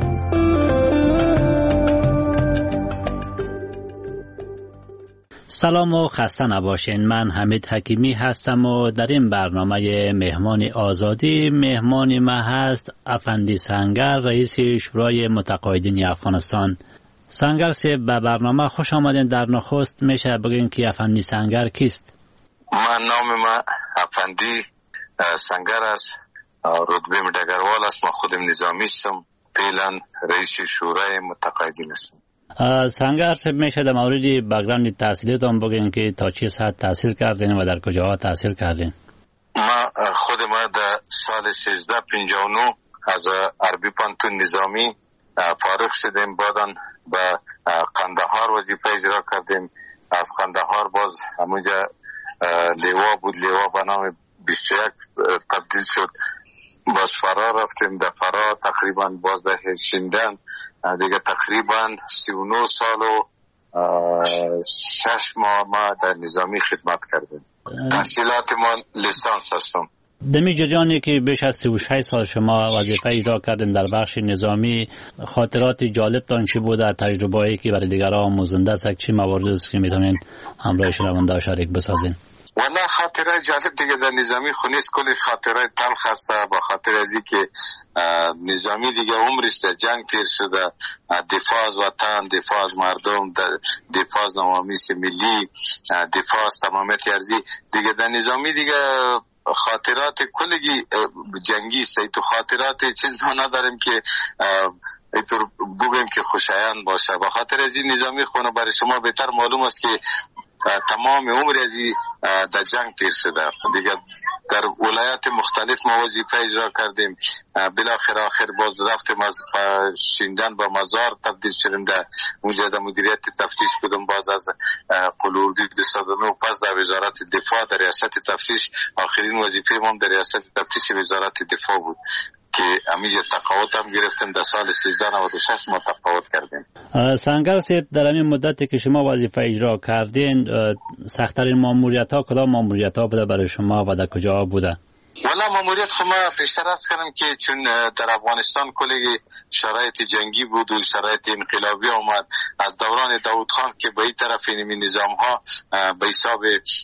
سلام و خسته نباشین. من حمید حکیمی هستم و در این برنامه مهمان آزادی مهمان ما هست افندی سنگر، رئیس شورای متقاعدین افغانستان. سنگر سی به برنامه خوش آمدین. در نخست میشه بگین که افندی سنگر کیست؟ من نام ما افندی سنگر است، رتبه ډګروال است. من خودم نظامی هستم، فعلا رئیس شورای متقاعدین هستم. سنگر صاحب میشه در مورد بک‌گراند تحصیلیتون بگین که تا چه ساعت تحصیل کردین و در کجاها تحصیل کردین؟ خود ما در سال 1359 از عربی پانتون نظامی فارغ شدیم. بعداً به قندهار وظیفه اجرا کردیم. از قندهار باز همونجا لیوا بود، لیوا به نام 21 تبدیل شد. باز فرار رفتیم، در فرار تقریبا باز در شیندن دیگه تقریبا 39 سال و 6 ماه ما در نظامی خدمت کردیم. تحصیلات ما لیسانس هستم. دمی جریانی که بیش از 36 سال شما وظیفه اجرا کردین در بخش نظامی، خاطرات جالبتان چی بوده؟ تجربه‌ای که برای دیگران آموزنده است، چی موارد است که میتونین همراه شنونده شریک بسازین؟ والله خاطره جالب دیگه در نظامی خونیست، کلی خاطره تلخ است. با خاطر ازی که نظامی دیگه عمرش در جنگ تیر شده، دفاع از وطن، دفاع از مردم، دفاع از نوامیس ملی، دفاع از تمامیت ارضی دیگه در نظامی دیگه خاطرات کلی جنگی است. تو خاطرات چیز نداریم که اینطور بگیم که خوشایند باشه. با خاطر از این نظامی خونه برای شما بهتر معلوم است که تمام عمر ازی در جنگ تیر شده. دیگه در ولایات مختلف ما وظیفه اجرا کردیم. بالاخره آخر باز رفتیم از شیندن با مزار تبدیل شدیم. در اونجا در مدیریت تفتیش بودم. باز از قلوردی 209 پس در وزارت دفاع در ریاست تفتیش. آخرین وظیفه ما در ریاست تفتیش وزارت دفاع بود که همیشه تقاعد هم گرفتیم. در سال 1396 ما تقاعد کردیم. سنگر صاحب، در این مدتی که شما وظیفه اجرا کردین، سخت‌ترین ماموریت‌ها کدام ماموریت‌ها بوده برای شما و در کجا بوده؟ والا ماموریت خما پیشتر از کردم که چون در افغانستان کلی شرایط جنگی بود و شرایط انقلابی آمد. از دوران داود خان که به این طرف این نظام ها به حساب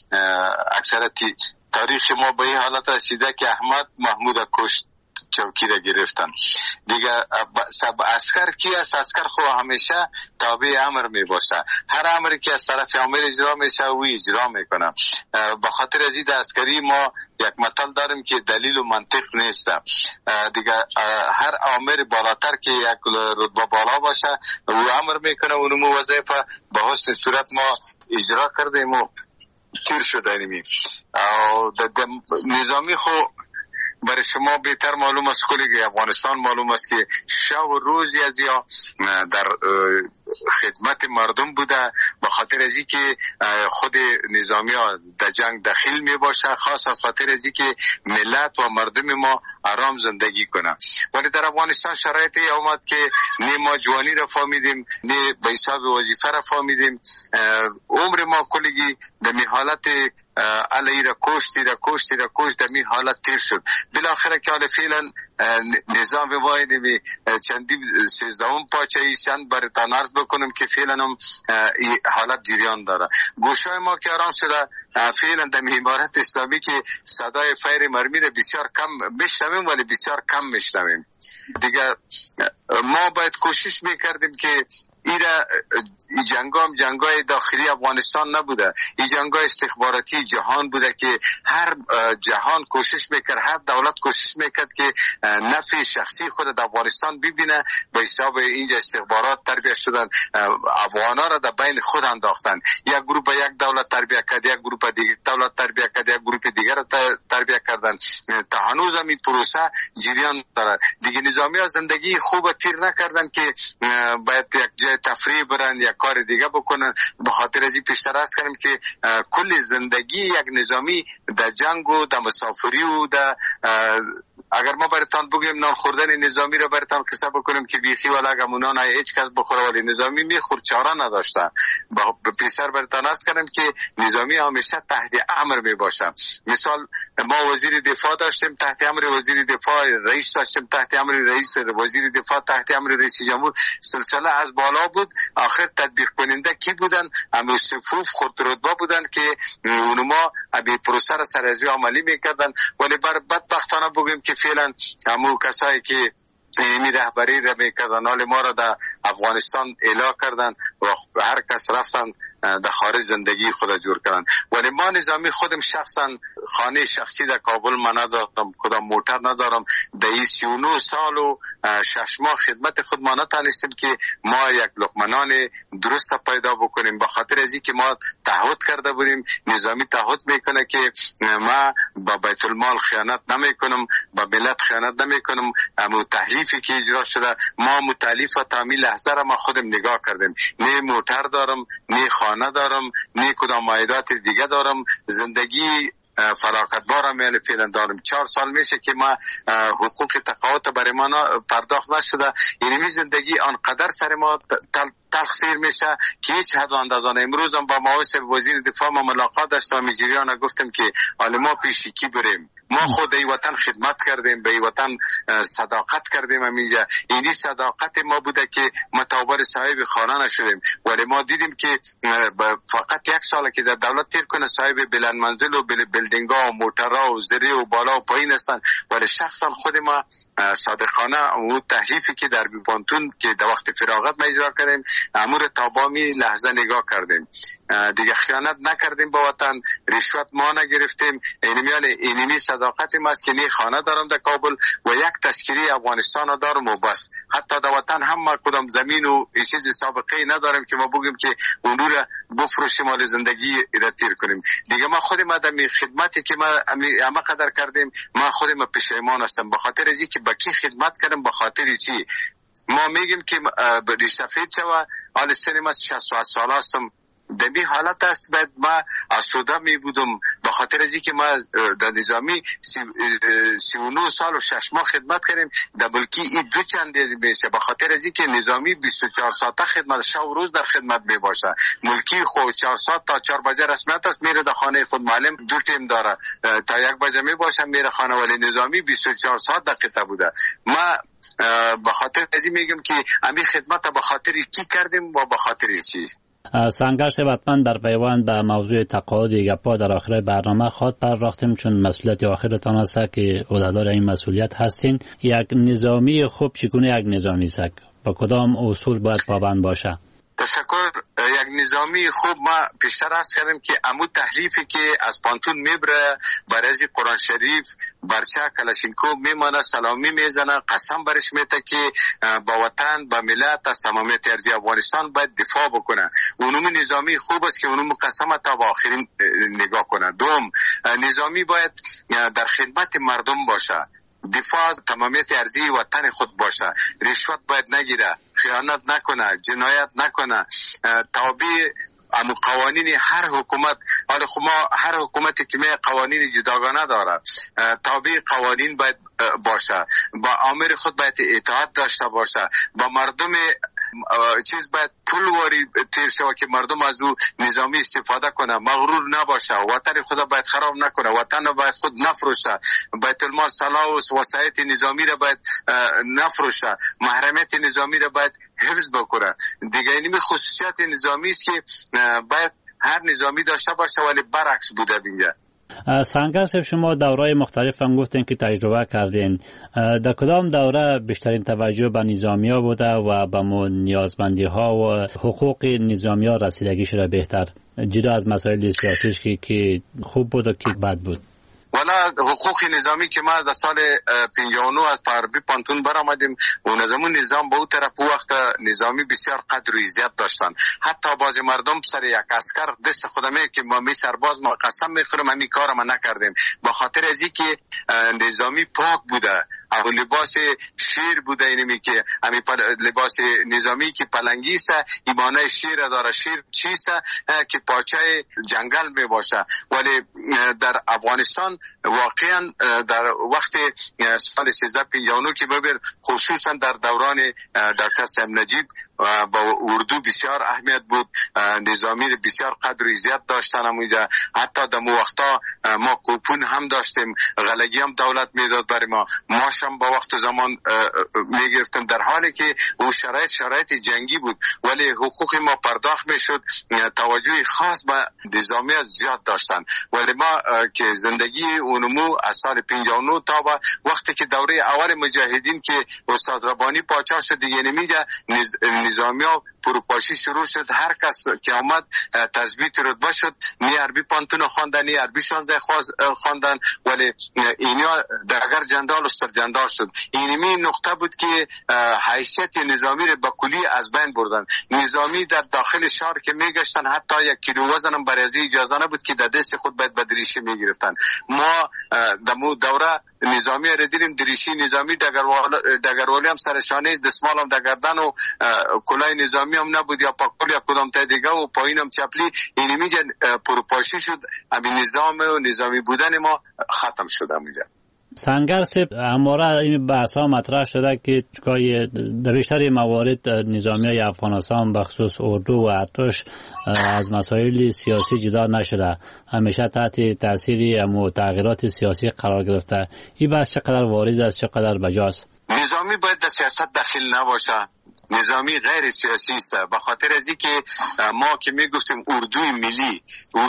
اکثرتی تاریخ ما به این حالت رسیده که احمد محمود کشت چوکی را گرفتن دیگه. سب عسکر کی است؟ عسکر خو همیشه تابع امر می باشه. هر امری که از طرف امر اجرا میشه او اجرا میکنه. به خاطر از این عسکری ما یک مطلب داریم که دلیل و منطق نیست دیگه. هر امر بالاتر که یک رتبه بالا باشه او امر میکنه. اونمو وظیفه به حسن صورت ما اجرا کردیم و تیر شده نمی. نظامی خو برای شما بهتر معلوم است، کلی افغانستان معلوم است که شب و روزی از یا در خدمت مردم بوده. به خاطر از اینکه خود نظامی ها در جنگ داخل می باشه، خاص از خاطر از اینکه ملت و مردم ما آرام زندگی کنه. ولی در افغانستان شرایطی آمد که نه ما جوانی را فهمیدیم نه به حساب وظیفه را فهمیدیم. عمر ما کلی در حالت علی را کشت می حالت تیر شد. بالاخره که حال فعلا نظام واحد می چندی 13 پاچه ایشان برتان عرض بکنم که فعلا هم حالت جریان داره. گوشای ما که آرام شده فعلا در امارت اسلامی که صدای فیر مرمی را بسیار کم میشنویم ولی بسیار کم میشنویم دیگه. ما باید کوشش میکردیم که این جنگای داخلی افغانستان نبوده، این جنگای استخباراتی جهان بوده که هر جهان کوشش میکرد، هر دولت کوشش میکرد که نفع شخصی خود در افغانستان ببینه. به حساب اینجا استخبارات تربیت شدن، افغانا را در بین خود انداختن. یک گروه یک دولت تربیت کرد، یک گروه دیگه دولت تربیت کرد، یک گروه دیگر را تربیت کردن. تا هنوز هم این پروسه جریان داره. دیگه نظامی ها زندگی خوب تیر نکردن که باید یک جای تفریح برن یا کار دیگه بکنن. به خاطر از این پیشتر است کردم که کل زندگی یک نظامی در جنگ و در مسافری و در اگر ما براتان بگیم نان خوردن نظامی را براتان قصه بکنیم که بیخی ولی اگر نان هیچ کس بخوره ولی نظامی میخورد چاره نداشته. پیشتر براتان است کردم که نظامی همیشه تحت امر می باشه. مثال ما وزیر دفاع داشتیم تحت امر وزیر دفاع، رئیس داشتیم تحت امر رئیس، وزیر دفاع تحت امر رئیس جمهور. سلسله از بالا بود. آخر تطبیق کننده کی بودن؟ همون صفوف خود رتبه بودن که اونما ابی پروسه را سرازی عملی میکردن. ولی بر بدبختانه بگیم که فعلا همون کسایی که این رهبری را میکردن حال ما را در افغانستان اعلا کردن و هر کس رفتن در خارج زندگی خود جور کردن. ولی ما نظامی خودم شخصا خانه شخصی در کابل من ندارم، کدام موتر ندارم. در این 39 سال و 6 ماه خدمت خود ما نتانستیم که ما یک لقمنان درست پیدا بکنیم. به خاطر از اینکه ما تعهد کرده بودیم، نظامی تعهد میکنه که ما با بیت المال خیانت نمیکنم، با ملت خیانت نمیکنم. اما تحلیفی که اجرا شده ما متعلیف و تعمیل لحظه را ما خودم نگاه کردیم. نه موتر دارم، نه خانه دارم، نه کدام مایدات دیگه دارم. زندگی فراغتبارم یعنی فعلا دارم. 4 سال میشه که ما حقوق تقاعد برای ما پرداخت نشده. یعنی زندگی آنقدر سر ما تقصیر میشه که هیچ حد و اندازه. امروز هم با معاون وزیر دفاع ما ملاقات داشتم، میجریان گفتم که حالا ما پیش کی بریم. ما خود ای وطن خدمت کردیم، به ای وطن صداقت کردیم. همینجا اینی صداقت ما بوده که متعابر صاحب خانه نشدیم. ولی ما دیدیم که فقط 1 سال که در دولت تیر کنه صاحب بلند منزل و بلدینگ ها و موترها و زری و بالا و پایین هستن. ولی شخصا خود ما صادقانه و تحلیفی که در بیبانتون که در وقت فراغت ما اجرا کردیم امور تابامی لحظه نگاه کردیم. دیگه خیانت نکردیم با وطن، رشوت ما نگرفتیم. اینمی صداقت ما است که نه خانه دارم در کابل و یک تذکره افغانستان دارم و بس. حتی در وطن هم ما کدام زمین و چیز سابقه نداریم که ما بگیم که اون رو بفروشیم مال زندگی را تیر کنیم. دیگه ما خود ما در خدمتی که ما همه قدر کردیم ما خود ما پشیمان هستم. به خاطر از اینکه با کی خدمت کردم، به خاطر چی ما میگیم که سفید شوه. حال سن ما 60 سال هستم. در این حالت است باید ما آسوده می بودم. به خاطر از اینکه ما در نظامی 39 سال و 6 ماه خدمت کردیم. در بلکی این 2 چندی میشه. به خاطر از اینکه نظامی 24 ساعته خدمت، شب و روز در خدمت می باشه. ملکی خود 4 ساعت تا 4 بجه رسمیت است، میره در خانه خود. معلم 2 تیم داره تا 1 بجه می باشه میره خانه. ولی نظامی 24 ساعت دقیقه بوده. ما به خاطر از این میگم که همین خدمت به خاطر کی کردیم و به خاطر چی. سنگرش وطن در پیوند به موضوع تقاعد گپا در آخر برنامه خود پرداختیم، چون مسئولیت آخرتان است که عهدهدار این مسئولیت هستین. یک نظامی خوب چگونه یک نظامی است؟ با کدام اصول باید پابند باشه؟ تشکر. یک نظامی خوب ما پیشتر عرض کردیم که عمو تحلیفی که از پانتون میبره برای قرآن شریف برچه کلاشینکوف میمانه، سلامی میزنه، قسم برش میته که با وطن با ملت از تمامیت ارضی افغانستان باید دفاع بکنه. اونم نظامی خوب است که اونم قسم تا با آخرین نگاه کنه. دوم، نظامی باید در خدمت مردم باشه، دفاع تمامیت ارضی وطن خود باشه، رشوت باید نگیره، خیانت نکنه، جنایت نکنه، تابع اما قوانین هر حکومت. حالا خب ما هر حکومتی که قوانین جداگانه داره، تابع قوانین باید باشه، با آمر خود باید اطاعت داشته باشه، با مردم چیز باید پول واری تیر شود که مردم از او نظامی استفاده کنه، مغرور نباشه، وطن خود باید خراب نکنه، وطن باید خود نفروشه، بیت المال صلاح و وسایت نظامی را باید نفروشه، محرمیت نظامی را باید حفظ بکنه. دیگه اینمی خصوصیت نظامی است که باید هر نظامی داشته باشه. ولی برعکس بوده بینجا سنگر صاحب، شما دورهای مختلف هم گفتین که تجربه کردین. در کدام دوره بیشترین توجه به نظامی ها بوده و به نیازمندی ها و حقوق نظامی ها رسیدگی شده بهتر، جدا از مسائل سیاسیش که خوب بود و که بد بود؟ والا حقوق نظامی که ما در سال 59 از غربی پانتون برآمدیم و نظامون نظام به اون طرف وقت نظامی بسیار قدر و عزت داشتن. حتی بعضی مردم سر یک عسکر دست خودمه که ما می سرباز ما قسم میخورم همین کار ما نکردیم، به خاطر از اینکه نظامی پاک بوده. او لباس شیر بوده، اینمی که همین لباس نظامی که پلنگی است، ایمانه شیر داره. شیر چیست که پاچه جنگل می باشه. ولی در افغانستان واقعا در وقت سال 1359 که ببر، خصوصا در دوران دکتر صاحب نجیب با اردو بسیار اهمیت بود. نظامی بسیار قدر و عزت داشتن. همونجا حتی در وقتا ما کوپون هم داشتیم، غلگی هم دولت میداد برای ما، ماشم با وقت زمان میگرفتم، در حالی که او شرایط جنگی بود ولی حقوق ما پرداخت میشد. توجه خاص به نظامیات زیاد داشتن. ولی ما که زندگی اونمو از سال 59 تا وقتی که دوره اول مجاهدین که استاد ربانی پاچا شد دیگه نمیجا نظامی ها پروپاشی شروع شد. هر کس که آمد تثبیت رتبه شد، نی عربی پانتون خواندن، نی عربی 16 خواندن، ولی اینا درگر جندال و سرجندال شد. اینمی نقطه بود که حیثیت نظامی رو به کلی از بین بردن. نظامی در داخل شهر که میگشتن حتی 1 کیلو وزن هم برای اجازه نبود که در دست خود باید بدریشی میگرفتن. ما دمو دوره نظامی را دیدیم، دریشی نظامی، دگروالی هم سرشانه، دستمال هم دگردن و کلاه نظامی هم نبود یا پاکول یا کدام تا دیگه و پایین هم چپلی. اینمی پروپاشی شد. همین نظام و نظامی بودن ما ختم شد. همینجا سنگر صاحب، همواره این بحث ها مطرح شده که در بیشتر موارد نظامی های افغانستان بخصوص اردو و ارتش از مسائل سیاسی جدا نشده، همیشه تحت تاثیر تغییرات سیاسی قرار گرفته. این بحث چقدر وارد است، چقدر بجاست؟ نظامی باید در سیاست داخل نباشه. نظامی غیر سیاسی است. به خاطر از اینکه ما که میگفتیم اردوی ملی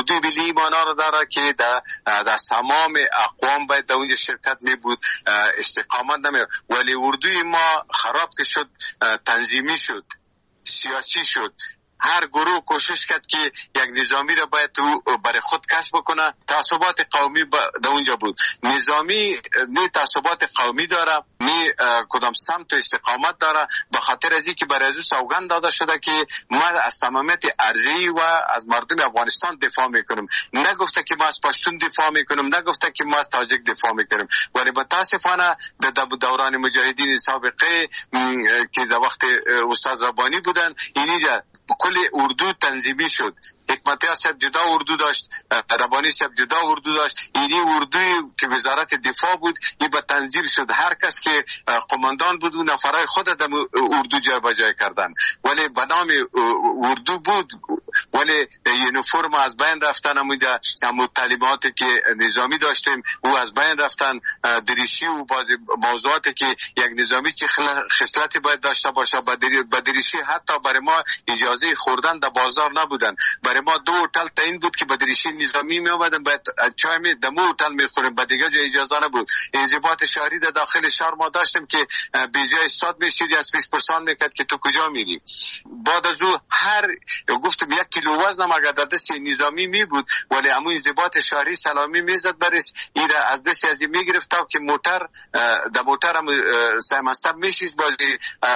معنا رو داره که در تمام اقوام باید در اونجا شرکت می بود، استقامت نمی. ولی اردوی ما خراب که شد، تنظیمی شد، سیاسی شد. هر گروه کوشش کرد که یک نظامی را باید برای خود کسب بکنه. تعصبات قومی در اونجا بود. نظامی نه تعصبات قومی داره، نه کدام سمت و استقامت داره. به خاطر از اینکه برای از سوگند داده شده که ما از تمامیت ارضی و از مردم افغانستان دفاع میکنیم. نگفته که ما از پشتون دفاع میکنیم، نگفته که ما از تاجک دفاع میکنیم. ولی متاسفانه در دوران مجاهدین سابقه که در وقت استاد ربانی بودن، اینجا کل اردو تنظیمی شد. حکمتیار صاحب جدا اردو داشت، ربانی صاحب جدا اردو داشت. اینی اردوی که وزارت دفاع بود این به تنظیم شد. هر کس که قماندان بود و نفرای خود در اردو جای به جای کردن. ولی به نام اردو بود، ولی یونیفرم از بین رفتن. همون تعلیماتی که نظامی داشتیم او از بین رفتن. دریشی و بعضی موضوعاتی که یک نظامی چه خصلتی باید داشته باشه با دریشی حتی برای ما اجازه خوردن در بازار نبودن. برای ما 2 هتل تعیین بود که با دریشی نظامی می آمدن، باید چای می دمو هتل می خوریم، با دیگه جای اجازه نبود. انضباط شهری در داخل شهر ما داشتیم که به جای استاد میشید از 20 پرسان میکرد که تو کجا میری. بعد از او هر گفتم 1 کیلو وزن هم اگر در دست نظامی می بود، ولی همون انضباط شهری سلامی میزد برش، این از دست از این میگرفت که موتر در موتر هم سیمنسب میشید، بازی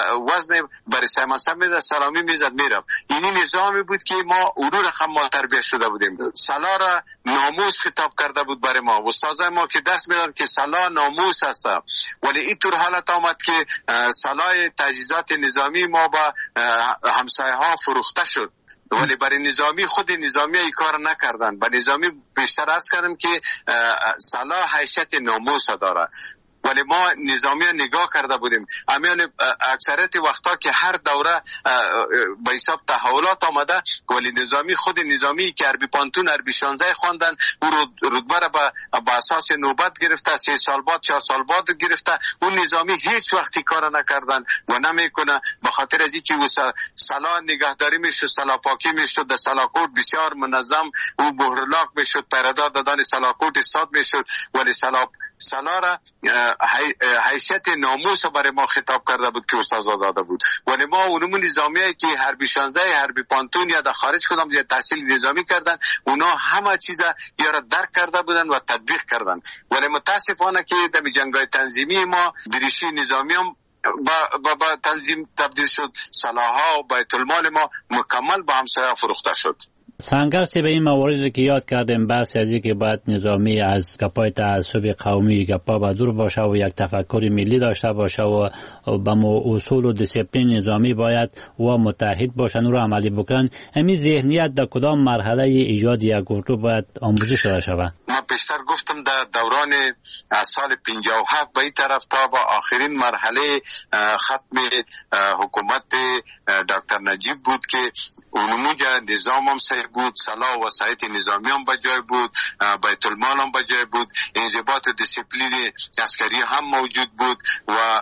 وزن برای سیمنسب میزد، سلامی میزد میرم. اینی نظامی بود که ما اونو رقم ما تربیت شده بودیم. سلا را ناموس خطاب کرده بود برای ما. استادای ما که درس میدن که سلا ناموس است. ولی اینطور حالت آمد که سلای تجهیزات نظامی ما با همسایه ها فروخته شد. ولی برای نظامی خود نظامی ای کار نکردن. برای نظامی بیشتر عرض کردم که سلا حیثیت ناموس داره. ولی ما نظامی نگاه کرده بودیم. امیان اکثریت وقتا که هر دوره به حساب تحولات آمده، ولی نظامی خود نظامی که عربی پانتون عربی 16 خواندن، او رتبه را به اساس نوبت گرفته، 3 سال بعد 4 سال بعد گرفته. اون نظامی هیچ وقتی کار نکردن و نمیکنه، به خاطر از اینکه او سلا نگهداری میشد، سلا پاکی میشد، در سلاکوت بسیار منظم او بهرلاک میشد، پیردار دادن سلاکوت استاد میشد. ولی سلا را حیثیت ناموس برای ما خطاب کرده بود که استاد داده بود. ولی ما اونمون نظامیه که حربی 16 حربی پانتون یا در خارج کدام یا تحصیل نظامی کردن، اونا همه چیزا یا را درک کرده بودن و تطبیق کردن. ولی متاسفانه که در جنگ‌های تنظیمی ما دریشی نظامی هم با تنظیم تبدیل شد، سلاح‌ها و بیت المال ما مکمل با همسایه فروخته شد. سنگر سی به این مواردی که یاد کردیم، بحث از که باید نظامی از گپای تعصب قومی گپا با دور باشه و یک تفکر ملی داشته باشه و به اصول و دیسیپلین نظامی باید و متحد باشن و رو عملی بکنن. همین ذهنیت در کدام مرحله ایجاد یک گروه باید آموزش شده شود؟ ما پیشتر گفتم در دوران سال 57 به این طرف تا با آخرین مرحله ختم حکومت دکتر نجیب بود که اونموجه نظام هم صحیح بود، سلاح و وسایط نظامی هم بجای بود، بیت المال هم بجای بود، انضباط دیسیپلین عسکری هم موجود بود و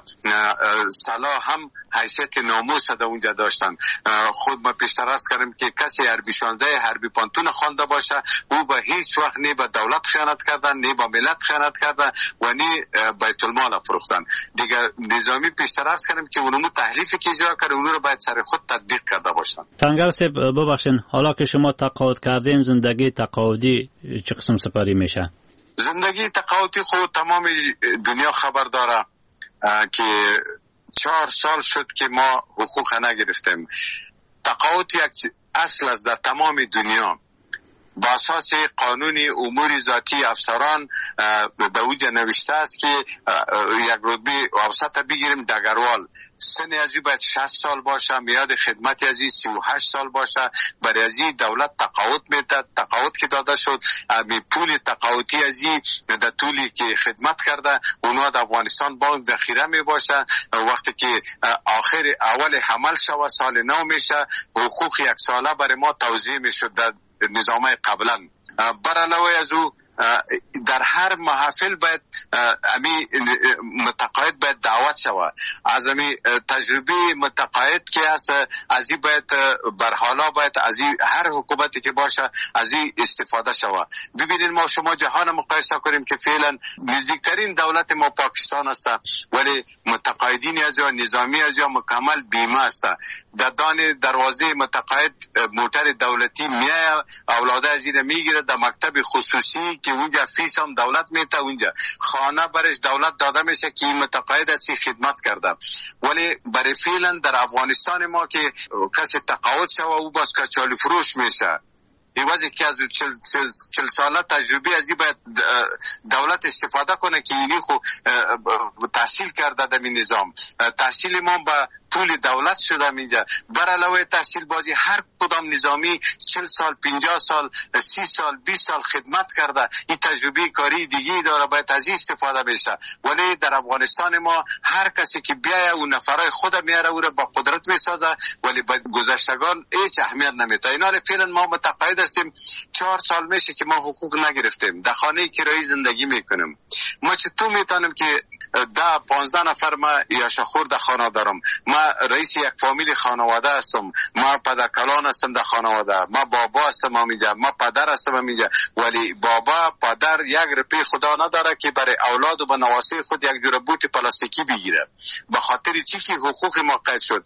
سلاح هم حیثیت ناموس در اونجا داشتن. خود ما پیشتر عرض کردم که کسی حربی 16 حربی پانتون خوانده باشه، او به هیچ وقت نه به دولت خیانت کردن، نه به ملت خیانت کردن و نه بیت المال فروختن. دیگه نظامی پیشتر عرض کردم که اونمو تحریفی که اجرا کرده اونو رو باید سر خود تطبیق کرده باشن. سنگر صاحب ببخشین، حالا که شما تقاعد کردین، زندگی تقاعدی چه قسم سپری میشه؟ زندگی تقاعدی خود تمام دنیا خبر داره که 4 سال شد که ما حقوق نگرفتیم. تقاعد یک اصل است در تمام دنیا. با اساس قانون امور ذاتی افسران در اوجه نوشته است که یک رتبه اوسط بگیریم دگروال، سن ازی باید 60 سال باشه، میاد خدمت ازی 38 سال باشه. برای ازی دولت تقاعد میده. تقاعد که داده شد، پول تقاعدی ازی در طولی که خدمت کرده اونها در افغانستان بانک ذخیره می باشه. وقتی که آخر اول حمل شود سال نو میشه، حقوق 1 ساله برای ما توزیع میشد در نظامه قبلا. بر علاوه از او در هر محافل باید امی متقاعد باید دعوت شود. از امی تجربه متقاعد که از این باید بر حالا باید از هر حکومتی که باشه از این استفاده شود. ببینید ما شما جهان مقایسه کنیم که فعلا نزدیکترین دولت ما پاکستان است، ولی متقاعدین از یا نظامی از یا مکمل بیمه است. در دان دروازه متقاعد موتر دولتی میاد، اولاده از این میگیره در مکتب خصوصی که اونجا فیس هم دولت میته، اونجا خانه برش دولت داده میشه که متقاعد از خدمت کرده. ولی برای فعلا در افغانستان ما که کسی تقاعد شوه او باز کچالی فروش میشه. ایوازی که از 40 ساله تجربه ازی باید دولت استفاده کنه که اینی خو تحصیل کرده در این نظام. تحصیل ما با پول دولت شده اینجا. بر علاوه تحصیل بازی هر کدام نظامی 40 سال 50 سال 30 سال 20 سال خدمت کرده، این تجربه کاری دیگه داره، باید از این استفاده بشه. ولی در افغانستان ما هر کسی که بیایه اون نفرای خود میاره او را با قدرت میسازه، ولی با گذشتگان هیچ اهمیت نمیده. اینا فعلا ما متقاعد هستیم. 4 سال میشه که ما حقوق نگرفتیم، در خانه کرایی زندگی میکنیم. ما چطور میتونیم که 10-15 نفر ما یاشخور در خانه دارم، ما رئیس یک فامیل خانواده هستم، ما پدرکلان هستم در خانواده، ما بابا هستم اینجا، ما پدر هستم اینجا، ولی بابا پدر یک روپیه خدا نداره که برای اولاد و به نواسه خود یک جور بوت پلاستیکی بگیره. به خاطر چی که حقوق ما قید شد.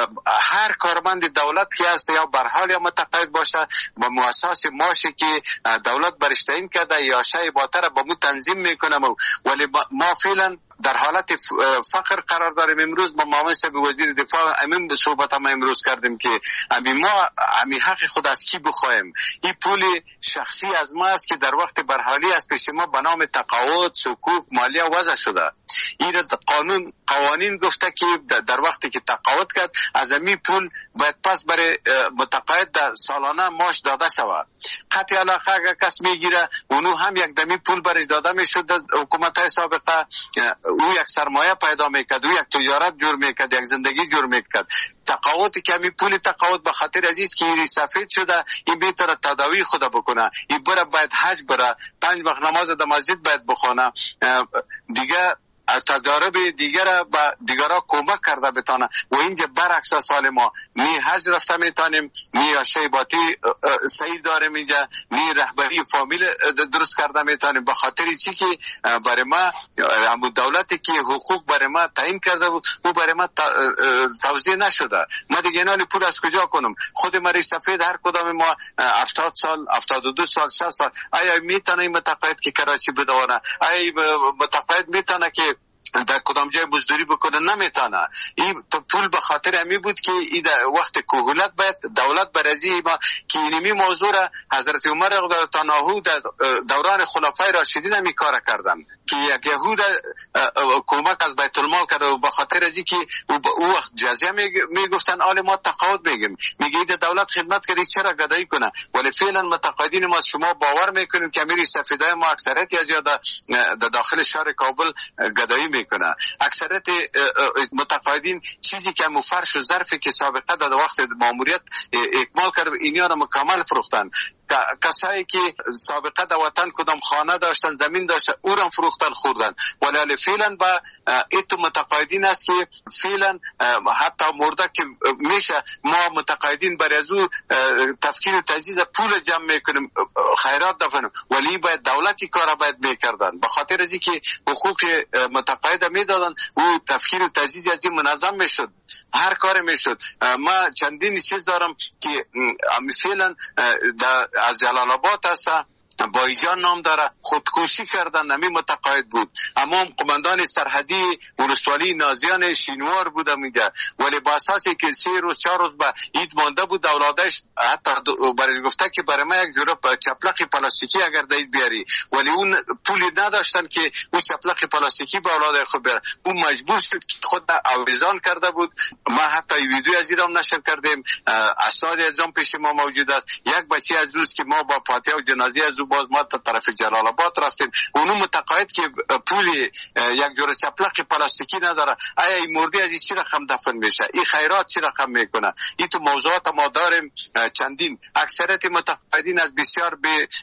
هر کارمند دولت که هست یا بر حال یا متقاعد باشه با مؤسسه ماشه که دولت برش تعیین کرده یا شای باتر با مو تنظیم میکنه. ولی ما فعلا در حالت فقر قرار داریم. امروز با معاون صاحب وزیر دفاع امین صحبت ما امروز کردیم که ما حق خود از کی بخوایم؟ این پول شخصی از ما است که در وقت برحالی از پیش ما به نام تقاعد، صکوک، مالیه وضع شده. این قوانین گفته که در وقتی که تقاعد کرد از این پول باید پس برای متقاعد در سالانه ماش داده شود. قطع علاقه اگر کس میگیره اونو هم یک دمی پول برش داده میشد. حکومت های سابقه او یک سرمایه پیدا میکرد، او یک تجارت جور میکرد، یک زندگی جور میکرد. تقاوت کمی پول تقاوت به خاطر عزیز که این سفید شده، این بهتره تداوی خود بکنه، این بره باید حج بره، 5 وقت نماز در مسجد باید بخونه، دیگه از تجارب دیگر به دیگرها کمک کرده بتانه. و اینجا برعکس سال ما نی حج رفته میتانیم، نی شیباتی صحیح داریم، اینجا نی رهبری فامیل درست کرده میتانیم. به خاطر چی که برای ما همون دولتی که حقوق برای ما تعیین کرده بود او برای ما توزیع نشده. ما دیگه اینالی پول از کجا کنم؟ خود مری سفید هر کدام ما 70 سال 72 سال 60 سال آیا میتونه این متقاعد که کراچی بدونه؟ آیا متقاعد میتونه که در کدام جای مزدوری بکنه؟ نمیتونه. این پول به خاطر همی بود که این وقت کهولت باید دولت برازی ما که اینمی موضوع را حضرت عمر رضی در دوران خلفای راشدین همی کار کردن که یک یهود کمک از بیت المال کرده و به خاطر ازی که او وقت جزیه میگفتن آل ما تقاعد میگیم، میگه دولت خدمت کردی چرا گدایی کنه؟ ولی فعلا متقاعدین ما شما باور میکنیم که امیر سفیدای ما اکثریت یا در داخل شهر کابل گدایی میکنه. اکثریت متقاعدین چیزی که مفرش و ظرفی که سابقه در وقت ماموریت اکمال کرد اینا را مکمل فروختن. کسایی که سابقه در وطن کدام خانه داشتن زمین داشتن او را فروختن خوردن. ولی فعلا با ایتو متقاعدین است که فعلا حتی مرده که میشه ما متقاعدین برای از او تفکیر و تجهیز پول جمع میکنیم خیرات دفنیم، ولی باید دولتی کارا باید میکردن. به خاطر از اینکه حقوق متقاعد میدادن او تفکیر و تجهیز از این منظم میشد، هر کار میشد. ما چندین چیز دارم که فعلا از جلال آباد هست بایجان نام داره، خودکشی کردن، نمی متقاعد بود. اما قماندان سرحدی ولسوالی نازیان شینوار بوده میگه، ولی با اساسی که 3 روز 4 روز به عید مانده بود اولادش حتی برای گفته که برای ما یک جورا چپلق پلاستیکی اگر دید بیاری، ولی اون پولی نداشتن که اون چپلق پلاستیکی به اولاد خود بره. اون مجبور شد که خود آویزان کرده بود. ما حتی ویدیو از ایران نشر کردیم، اسناد از اون پیش ما موجود است. یک بچه از روز که ما با فاتحه و جنازه از باز ما تا طرف جلال آباد رفتیم، اونو متقاعد که پولی یک جور چپلق پلاستیکی نداره، آیا این مردی از این چی رقم دفن میشه؟ این خیرات چی رقم میکنه؟ این تو موضوعات ما داریم چندین. اکثریت متقاعدین از بسیار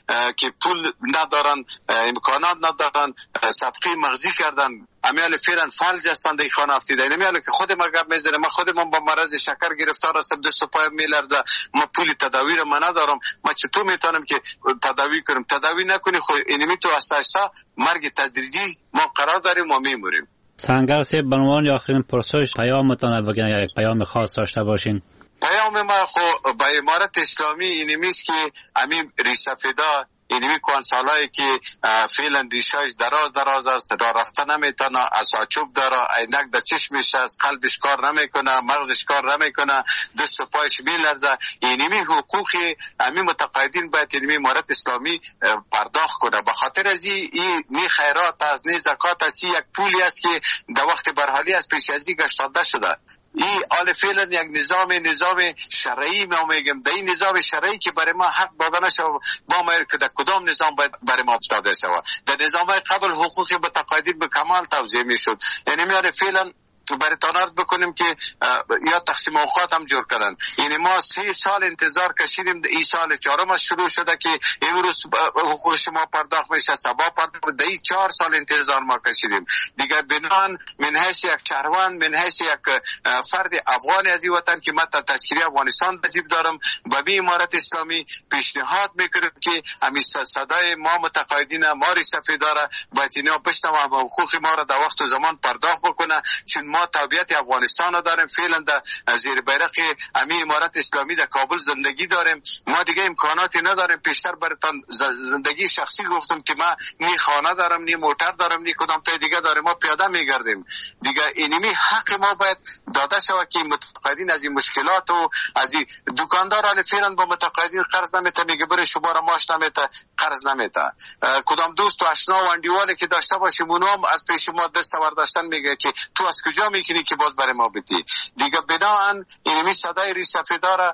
که پول ندارن، امکانات ندارن، صدقه مغزی کردن، امیال فعلا فلج هستن در خانه افتیده. امیال که خود ما گپ میزنه، ما خودمون با مرض شکر گرفتار هستم، دست و پایم میلرزه، ما پول تداوی رو من ندارم، ما چطور میتونم که تداوی کنم؟ تداوی نکنی خود اینمی تو اساسا مرگ تدریجی ما قرار داریم و میموریم. سنگر صاحب به عنوان آخرین پرسش پیامتان بگین، یک پیام خاص داشته باشین. پیام ما خو با امارت اسلامی اینمیست که امین ریسفیدا اینمی کنسالایی که فعلا ریشاش دراز است، صدا رفته نمیتونه، اساچوب داره، عینک در چشمش است، قلبش کار نمیکنه، مغزش کار نمیکنه، دست و پایش میلرزه. اینمی حقوقی همین متقاعدین باید اینمی امارت اسلامی پرداخت کنه. به خاطر از این نی خیرات است، نی زکات است، یک پولی است که در وقت برحالی از پیش از این گشتاده شده. این آل فعلا یک نظام شرعی ما میگم، در این نظام شرعی که برای ما حق داده نشه با ما که در کدام نظام باید برای ما افتاده شود. در نظام قبل حقوق متقاعدین به کمال توزیع میشد. یعنی میاره فعلا برای تانارد بکنیم که یا تقسیم اوقات هم جور کردن. یعنی ما 3 سال انتظار کشیدیم، این سال 4م شروع شده که امروز حقوق شما پرداخت میشه، سبا پرداخت، در 4 سال انتظار ما کشیدیم. دیگر بنان من حیث یک شهروند، من حیث یک فرد افغان از این وطن که من تا تشکیل افغانستان وجیب دارم، با بی امارت اسلامی پیشنهاد میکنیم که همین صدای ما متقاعدین ما ریسفیداره باید اینا بشنوه و حقوق ما را در وقت و زمان پرداخت بکنه، چون ما تابعیت افغانستان را داریم. فعلا در زیر بیرق امی امارت اسلامی در کابل زندگی داریم. ما دیگه امکاناتی نداریم. پیشتر براتون زندگی شخصی گفتم که ما نی خانه دارم، نی موتر دارم، نی کدام تا دیگه داریم، ما پیاده میگردیم. دیگه اینمی حق ما باید داده شود که متقاعدین از این مشکلات و از این دکانداران فعلا با متقاعدین قرض نمیته، میگه بره شما را ماش نمیته، قرض نمیته. کدام دوست و آشنا و اندیواله که داشته باشیم اونم از پیش ما دست برداشتن میگه که تو از کجا میکنی که باز برای ما بدی. دیگه بناهن اینمی صدای ریسفیدار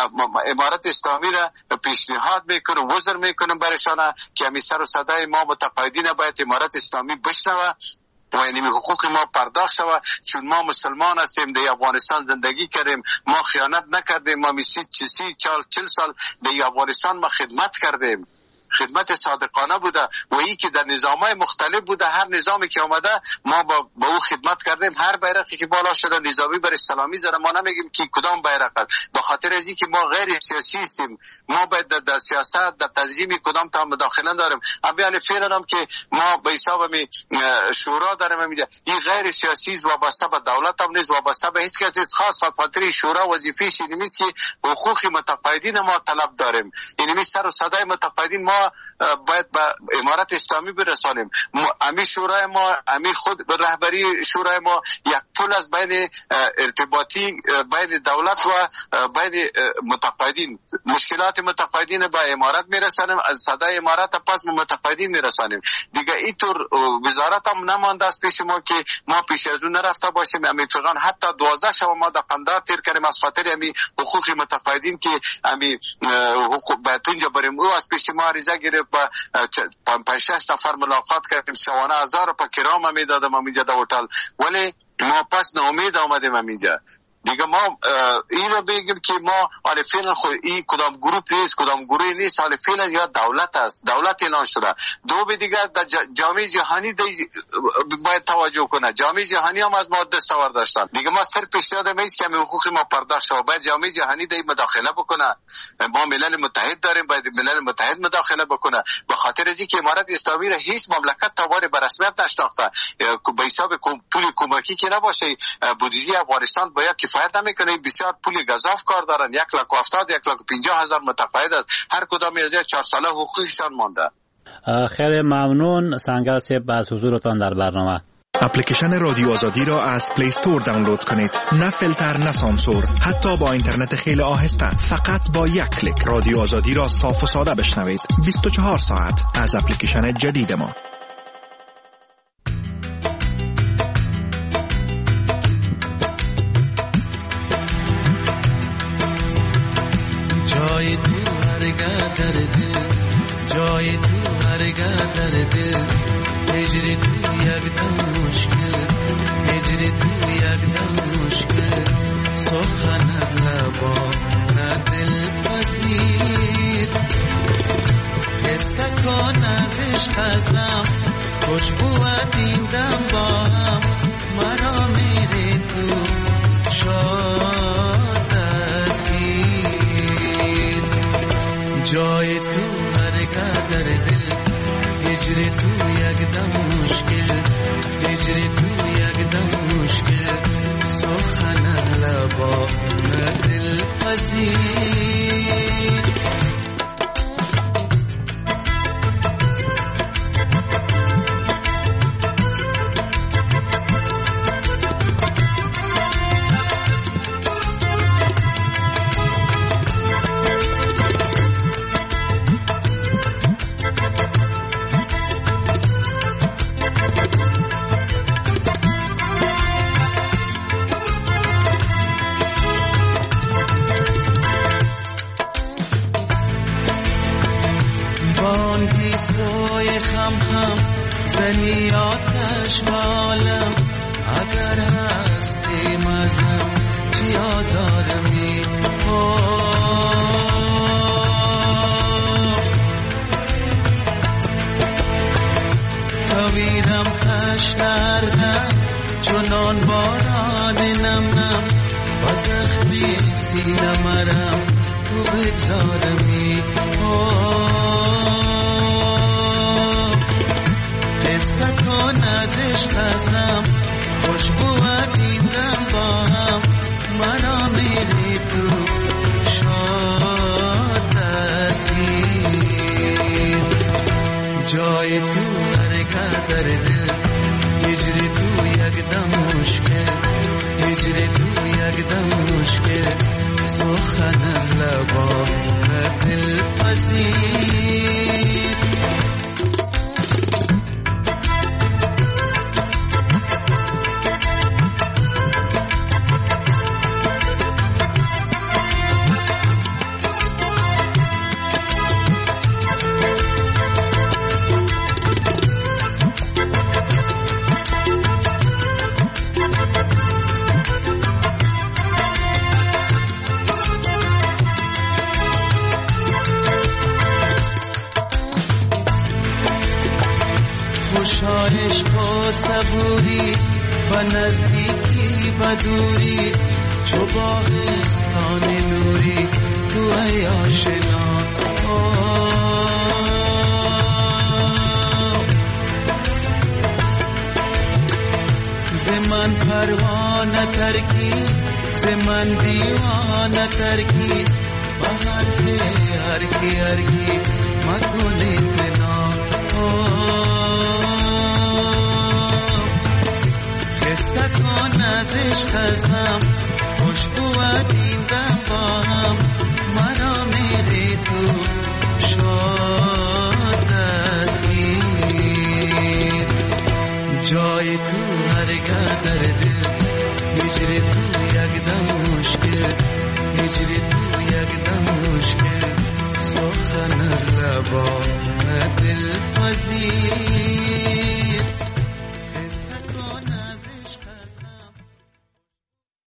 امارت اسلامی را پیشنهاد میکنم، وزر میکنم برشانه که همی سر و صدای ما متقاعدین باید امارت اسلامی بشنوه. و این حقوق ما پرداخت شود، چون ما مسلمان هستیم، در افغانستان زندگی کردیم، ما خیانت نکردیم، ما 40 سال در افغانستان ما خدمت کردیم، خدمت صادقانه بوده و ای که در نظامای مختلف بوده، هر نظامی که آمده ما با او خدمت کردیم. هر بیرقی که بالا شده نظامی بر اسلامی زده، ما نمیگیم که کدام بیرق است، به خاطر از اینکه ما غیر سیاسی هستیم، ما باید در سیاست در تنظیم کدام تا مداخله داریم. اما فعلا هم که ما به حساب شورا داریم، این غیر سیاسی است، وابسته به دولت هم نیست، وابسته به هیچ کس نیست. خاص خاطر شورا وظیفه‌اش این نیست که حقوق متقاعدین ما طلب داریم، این سر و صدای متقاعدین ما باید به امارت اسلامی برسانیم. امی شورای ما، امی خود رهبری شورای ما یک پل از بین ارتباطی بین دولت و بین متقاعدین، مشکلات متقاعدین به امارت میرسانیم، از صدای امارت پس به متقاعدین میرسانیم. دیگه اینطور وزارت هم نمانده است پیش ما که ما پیش از اون نرفته باشیم. امی فقط حتی 12 شب ما در قندار تیر کردیم از خاطر امی حقوق متقاعدین که امی حقوق باید اونجا بریم. او از پیش ما عریضه گرفت، با 5-6 نفر ملاقات کردیم، شوانه 1000 روپیه کرام هم میدادم اینجا در هتل، ولی ما پس ناامید آمدیم اینجا. دیگه ما این رو بگیم که ما حالا فعلا خود این کدام گروپ نیست، کدام گروهی نیست، حالا فعلا یا دولت است، دولت اعلان شده. دو به دیگر در جامعه جهانی باید توجه کنه، جامعه جهانی هم از ما دستاورد داشتن. دیگه ما صرف پیشنهاد میست که حقوق ما پرداخت شود، باید جامعه جهانی در مداخله بکنه. ما ملل متحد داریم، باید ملل متحد مداخله بکنه، به خاطر از اینکه امارت اسلامی را هیچ مملکت تابار به رسمیت نشناخته. به حساب پول کمکی که نباشه، بودجه افغانستان باید کفایت نمیکنه. بسیار پول گزاف کار دارن، 1,70,000 1,50,000 متقاعد است، هر کدام از 4 ساله حقوقشان مانده. خیلی ممنون سنگر صاحب از حضورتان در برنامه. اپلیکیشن رادیو آزادی را از پلی استور دانلود کنید. نه فیلتر نه سانسور، حتی با اینترنت خیلی آهسته، فقط با یک کلیک رادیو آزادی را صاف و ساده بشنوید 24 ساعت از اپلیکیشن جدید ما. جای تو هرگاه در دل، جای تو هرگاه در دل، هجری تو یک دم مشکل، هجری تو یک دم مشکل، سخن از لبا نه دل پذیر، قصه کن از عشق از غم، خوشبوت این دم با هم، مرا میری تو شاد از گیر. جای تو هرگاه در دل، هجری تو یک دم مشکل، هجری تو یک دم مشکل، سخن از لبا نه دل پذیر. سوی خم خم زنی آتش بالم، اگر هستی مزم چی آزارمی، کویرم کش دردم چنان باران نم نم، و زخمی سینمرم تو بگذارمی. قصه کن از عشق از غم، خوشبوت این دم با هم، مرا میری تو شاد دستگیر. جای تو هرگاه در دل، هجری تو یک دم مشکل، هجری تو یک دم مشکل، سخن از لبا نه دل پذیر. و نزدیکی و دوری چو باغستان نوری تو ای آشنا. زمن پروانه ترکی زمن دیوانه ترکی با حرف هرکی هرکی مکنی تنا. قصه کن از عشق ازم خوشبو و دیدم با هم مرا میری تو شاد دستگیر جای تو هرگاه در دل هجری تو یک دم مشکل هجری تو یک دم مشکل سخن از لبان دل پذیر